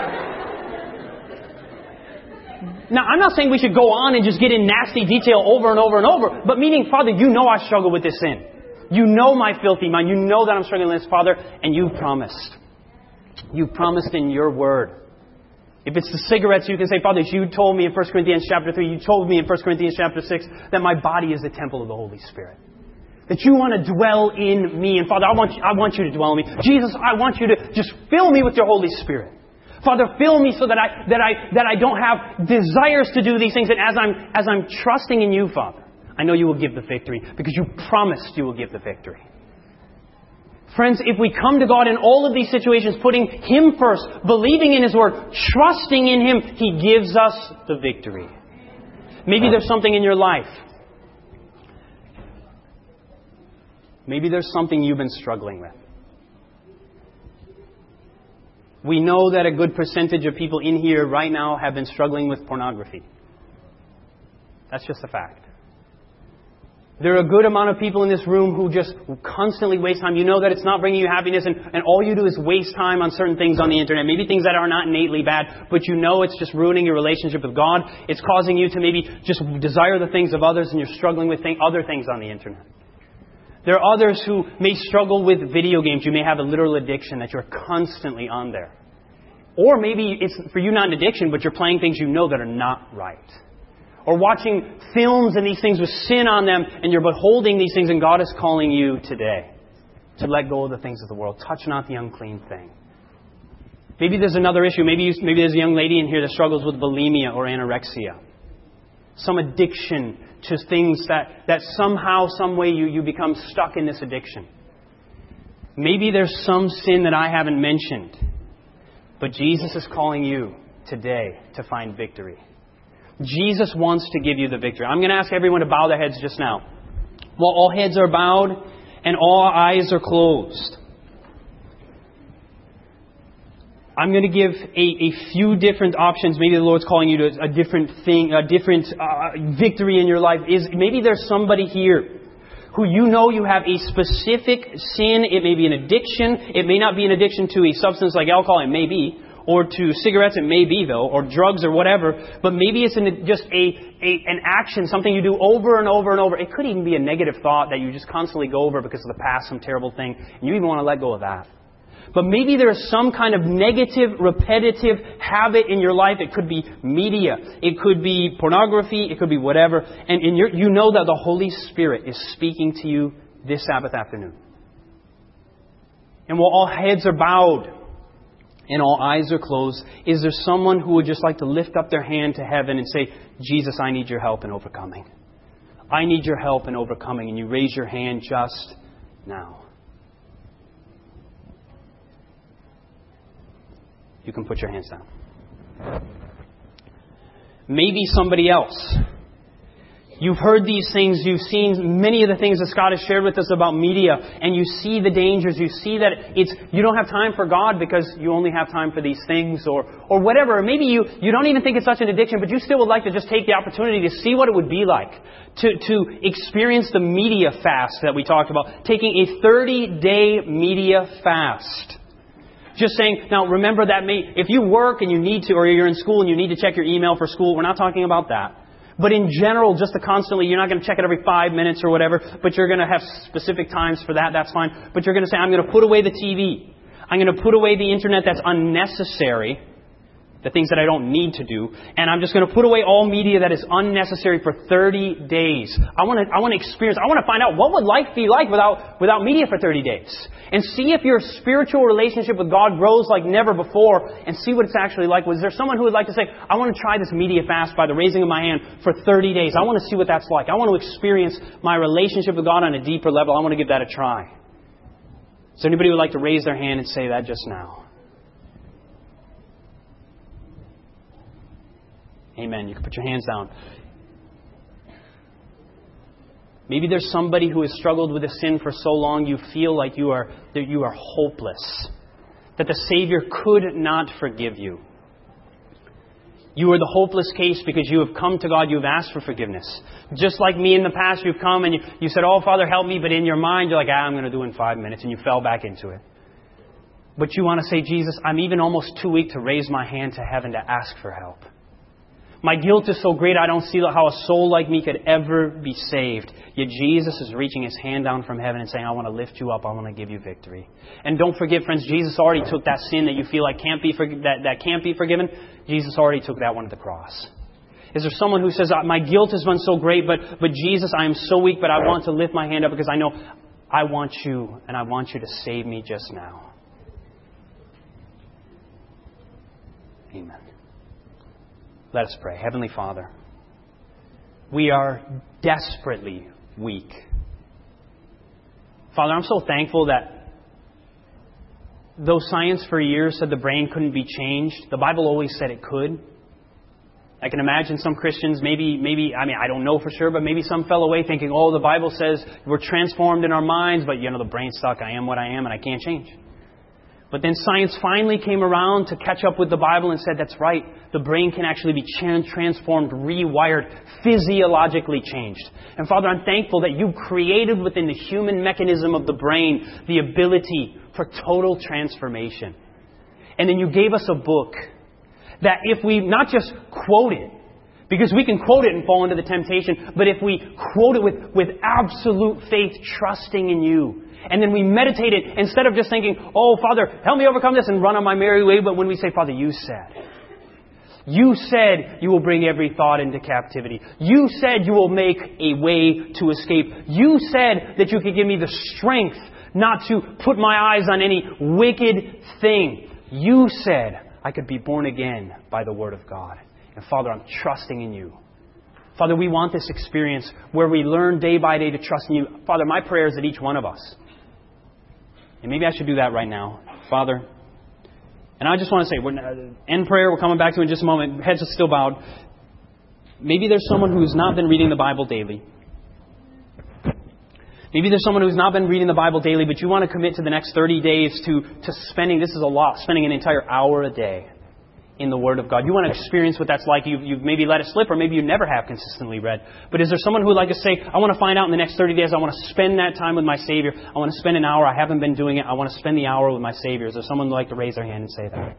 Right? Now, I'm not saying we should go on and just get in nasty detail over and over and over. But meaning, Father, you know I struggle with this sin. You know my filthy mind. You know that I'm struggling with this, Father. And you promised. You promised in your word. If it's the cigarettes, you can say, Father, you told me in First Corinthians chapter three, you told me in First Corinthians chapter six, that my body is the temple of the Holy Spirit. That you want to dwell in me. And Father, I want you, I want you to dwell in me. Jesus, I want you to just fill me with your Holy Spirit. Father, fill me so that I that I that I don't have desires to do these things. And as I'm as I'm trusting in you, Father, I know you will give the victory because you promised you will give the victory. Friends, if we come to God in all of these situations, putting Him first, believing in His Word, trusting in Him, He gives us the victory. Maybe there's something in your life. Maybe there's something you've been struggling with. We know that a good percentage of people in here right now have been struggling with pornography. That's just a fact. There are a good amount of people in this room who just constantly waste time. You know that it's not bringing you happiness, and, and all you do is waste time on certain things on the internet. Maybe things that are not innately bad, but you know it's just ruining your relationship with God. It's causing you to maybe just desire the things of others, and you're struggling with th- other things on the internet. There are others who may struggle with video games. You may have a literal addiction that you're constantly on there. Or maybe it's for you not an addiction, but you're playing things you know that are not right. Or watching films and these things with sin on them, and you're beholding these things, and God is calling you today to let go of the things of the world. Touch not the unclean thing. Maybe there's another issue. Maybe you, maybe there's a young lady in here that struggles with bulimia or anorexia. Some addiction to things that, that somehow, some way you, you become stuck in this addiction. Maybe there's some sin that I haven't mentioned. But Jesus is calling you today to find victory. Jesus wants to give you the victory. I'm going to ask everyone to bow their heads just now. While all heads are bowed and all eyes are closed, I'm going to give a, a few different options. Maybe the Lord's calling you to a different thing, a different uh, victory in your life. Is maybe there's somebody here who you know you have a specific sin. It may be an addiction. It may not be an addiction to a substance like alcohol. It may be. Or to cigarettes, it may be, though, or drugs or whatever. But maybe it's in just a, a an action, something you do over and over and over. It could even be a negative thought that you just constantly go over because of the past, some terrible thing. And you even want to let go of that. But maybe there's some kind of negative, repetitive habit in your life. It could be media. It could be pornography. It could be whatever. And in your, you know that the Holy Spirit is speaking to you this Sabbath afternoon. And while all heads are bowed and all eyes are closed, is there someone who would just like to lift up their hand to heaven and say, Jesus, I need your help in overcoming. I need your help in overcoming. And you raise your hand just now. You can put your hands down. Maybe somebody else. You've heard these things. You've seen many of the things that Scott has shared with us about media. And you see the dangers. You see that it's you don't have time for God because you only have time for these things or or whatever. Or maybe you, you don't even think it's such an addiction, but you still would like to just take the opportunity to see what it would be like to, to experience the media fast that we talked about. Taking a thirty-day media fast. Just saying, now remember that may, if you work and you need to, or you're in school and you need to check your email for school, we're not talking about that. But in general, just to constantly, you're not going to check it every five minutes or whatever, but you're going to have specific times for that, that's fine. But you're going to say, I'm going to put away the T V. I'm going to put away the internet that's unnecessary, the things that I don't need to do, and I'm just going to put away all media that is unnecessary for thirty days. I want to, I want to experience, I want to find out what would life be like without, without media for thirty days. And see if your spiritual relationship with God grows like never before, and see what it's actually like. Was there someone who would like to say, I want to try this media fast by the raising of my hand for thirty days. I want to see what that's like. I want to experience my relationship with God on a deeper level. I want to give that a try. Is there anybody who would like to raise their hand and say that just now? Amen. You can put your hands down. Maybe there's somebody who has struggled with a sin for so long you feel like you are that you are hopeless, that the Savior could not forgive you. You are the hopeless case because you have come to God, you have asked for forgiveness. Just like me in the past, you've come and you, you said, oh, Father, help me. But in your mind, you're like, ah, I'm going to do it in five minutes. And you fell back into it. But you want to say, Jesus, I'm even almost too weak to raise my hand to heaven to ask for help. My guilt is so great, I don't see how a soul like me could ever be saved. Yet Jesus is reaching His hand down from heaven and saying, I want to lift you up. I want to give you victory. And don't forget, friends, Jesus already took that sin that you feel like can't be for, that, that can't be forgiven. Jesus already took that one to the cross. Is there someone who says, my guilt has been so great, but, but Jesus, I am so weak, but I want to lift my hand up because I know I want you and I want you to save me just now. Amen. Let us pray. Heavenly Father, we are desperately weak. Father, I'm so thankful that though science for years said the brain couldn't be changed, the Bible always said it could. I can imagine some Christians, maybe, maybe, I mean, I don't know for sure, but maybe some fell away thinking, oh, the Bible says we're transformed in our minds, but, you know, the brain's stuck. I am what I am and I can't change. But then science finally came around to catch up with the Bible and said, that's right, the brain can actually be transformed, rewired, physiologically changed. And Father, I'm thankful that you created within the human mechanism of the brain the ability for total transformation. And then you gave us a book that if we not just quote it, because we can quote it and fall into the temptation, but if we quote it with, with absolute faith, trusting in you, and then we meditate it instead of just thinking, oh, Father, help me overcome this and run on my merry way. But when we say, Father, you said, you said you will bring every thought into captivity. You said you will make a way to escape. You said that you could give me the strength not to put my eyes on any wicked thing. You said I could be born again by the Word of God. And Father, I'm trusting in you. Father, we want this experience where we learn day by day to trust in you. Father, my prayer is that each one of us, and maybe I should do that right now. Father, and I just want to say, we're, end prayer, we're coming back to it in just a moment. Heads are still bowed. Maybe there's someone who's not been reading the Bible daily. Maybe there's someone who's not been reading the Bible daily, but you want to commit to the next thirty days to, to spending, this is a lot, spending an entire hour a day in the Word of God. You want to experience what that's like. You've, you've maybe let it slip, or maybe you never have consistently read. But is there someone who would like to say, I want to find out in the next thirty days, I want to spend that time with my Savior. I want to spend an hour. I haven't been doing it. I want to spend the hour with my Savior. Is there someone who would like to raise their hand and say that?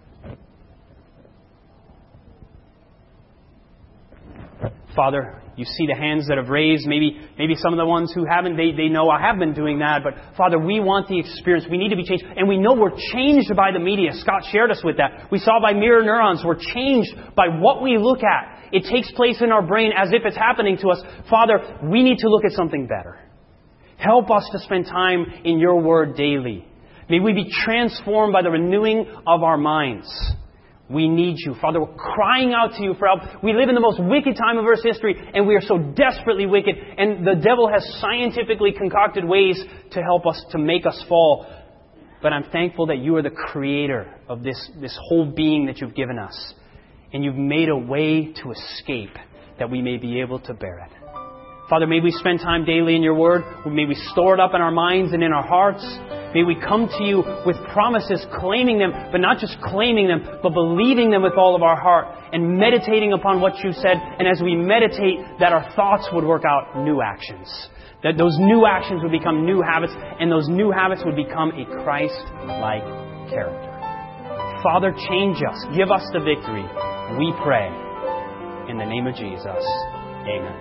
Father, you see the hands that have raised. Maybe maybe some of the ones who haven't, they, they know I have been doing that. But Father, we want the experience. We need to be changed. And we know we're changed by the media. Scott shared us with that. We saw by mirror neurons. We're changed by what we look at. It takes place in our brain as if it's happening to us. Father, we need to look at something better. Help us to spend time in your Word daily. May we be transformed by the renewing of our minds. We need you. Father, we're crying out to you for help. We live in the most wicked time of Earth's history, and we are so desperately wicked. And the devil has scientifically concocted ways to help us, to make us fall. But I'm thankful that you are the creator of this, this whole being that you've given us. And you've made a way to escape that we may be able to bear it. Father, may we spend time daily in your Word. May we store it up in our minds and in our hearts. May we come to you with promises, claiming them, but not just claiming them, but believing them with all of our heart and meditating upon what you said. And as we meditate, that our thoughts would work out new actions. That those new actions would become new habits, and those new habits would become a Christ-like character. Father, change us. Give us the victory. We pray. In the name of Jesus. Amen.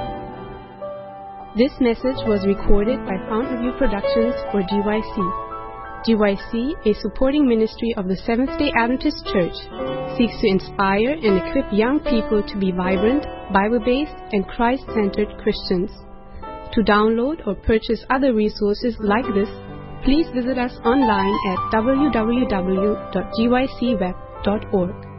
This message was recorded by Fountain View Productions for G Y C. G Y C, a supporting ministry of the Seventh-day Adventist Church, seeks to inspire and equip young people to be vibrant, Bible-based, and Christ-centered Christians. To download or purchase other resources like this, please visit us online at w w w dot g y c web dot org.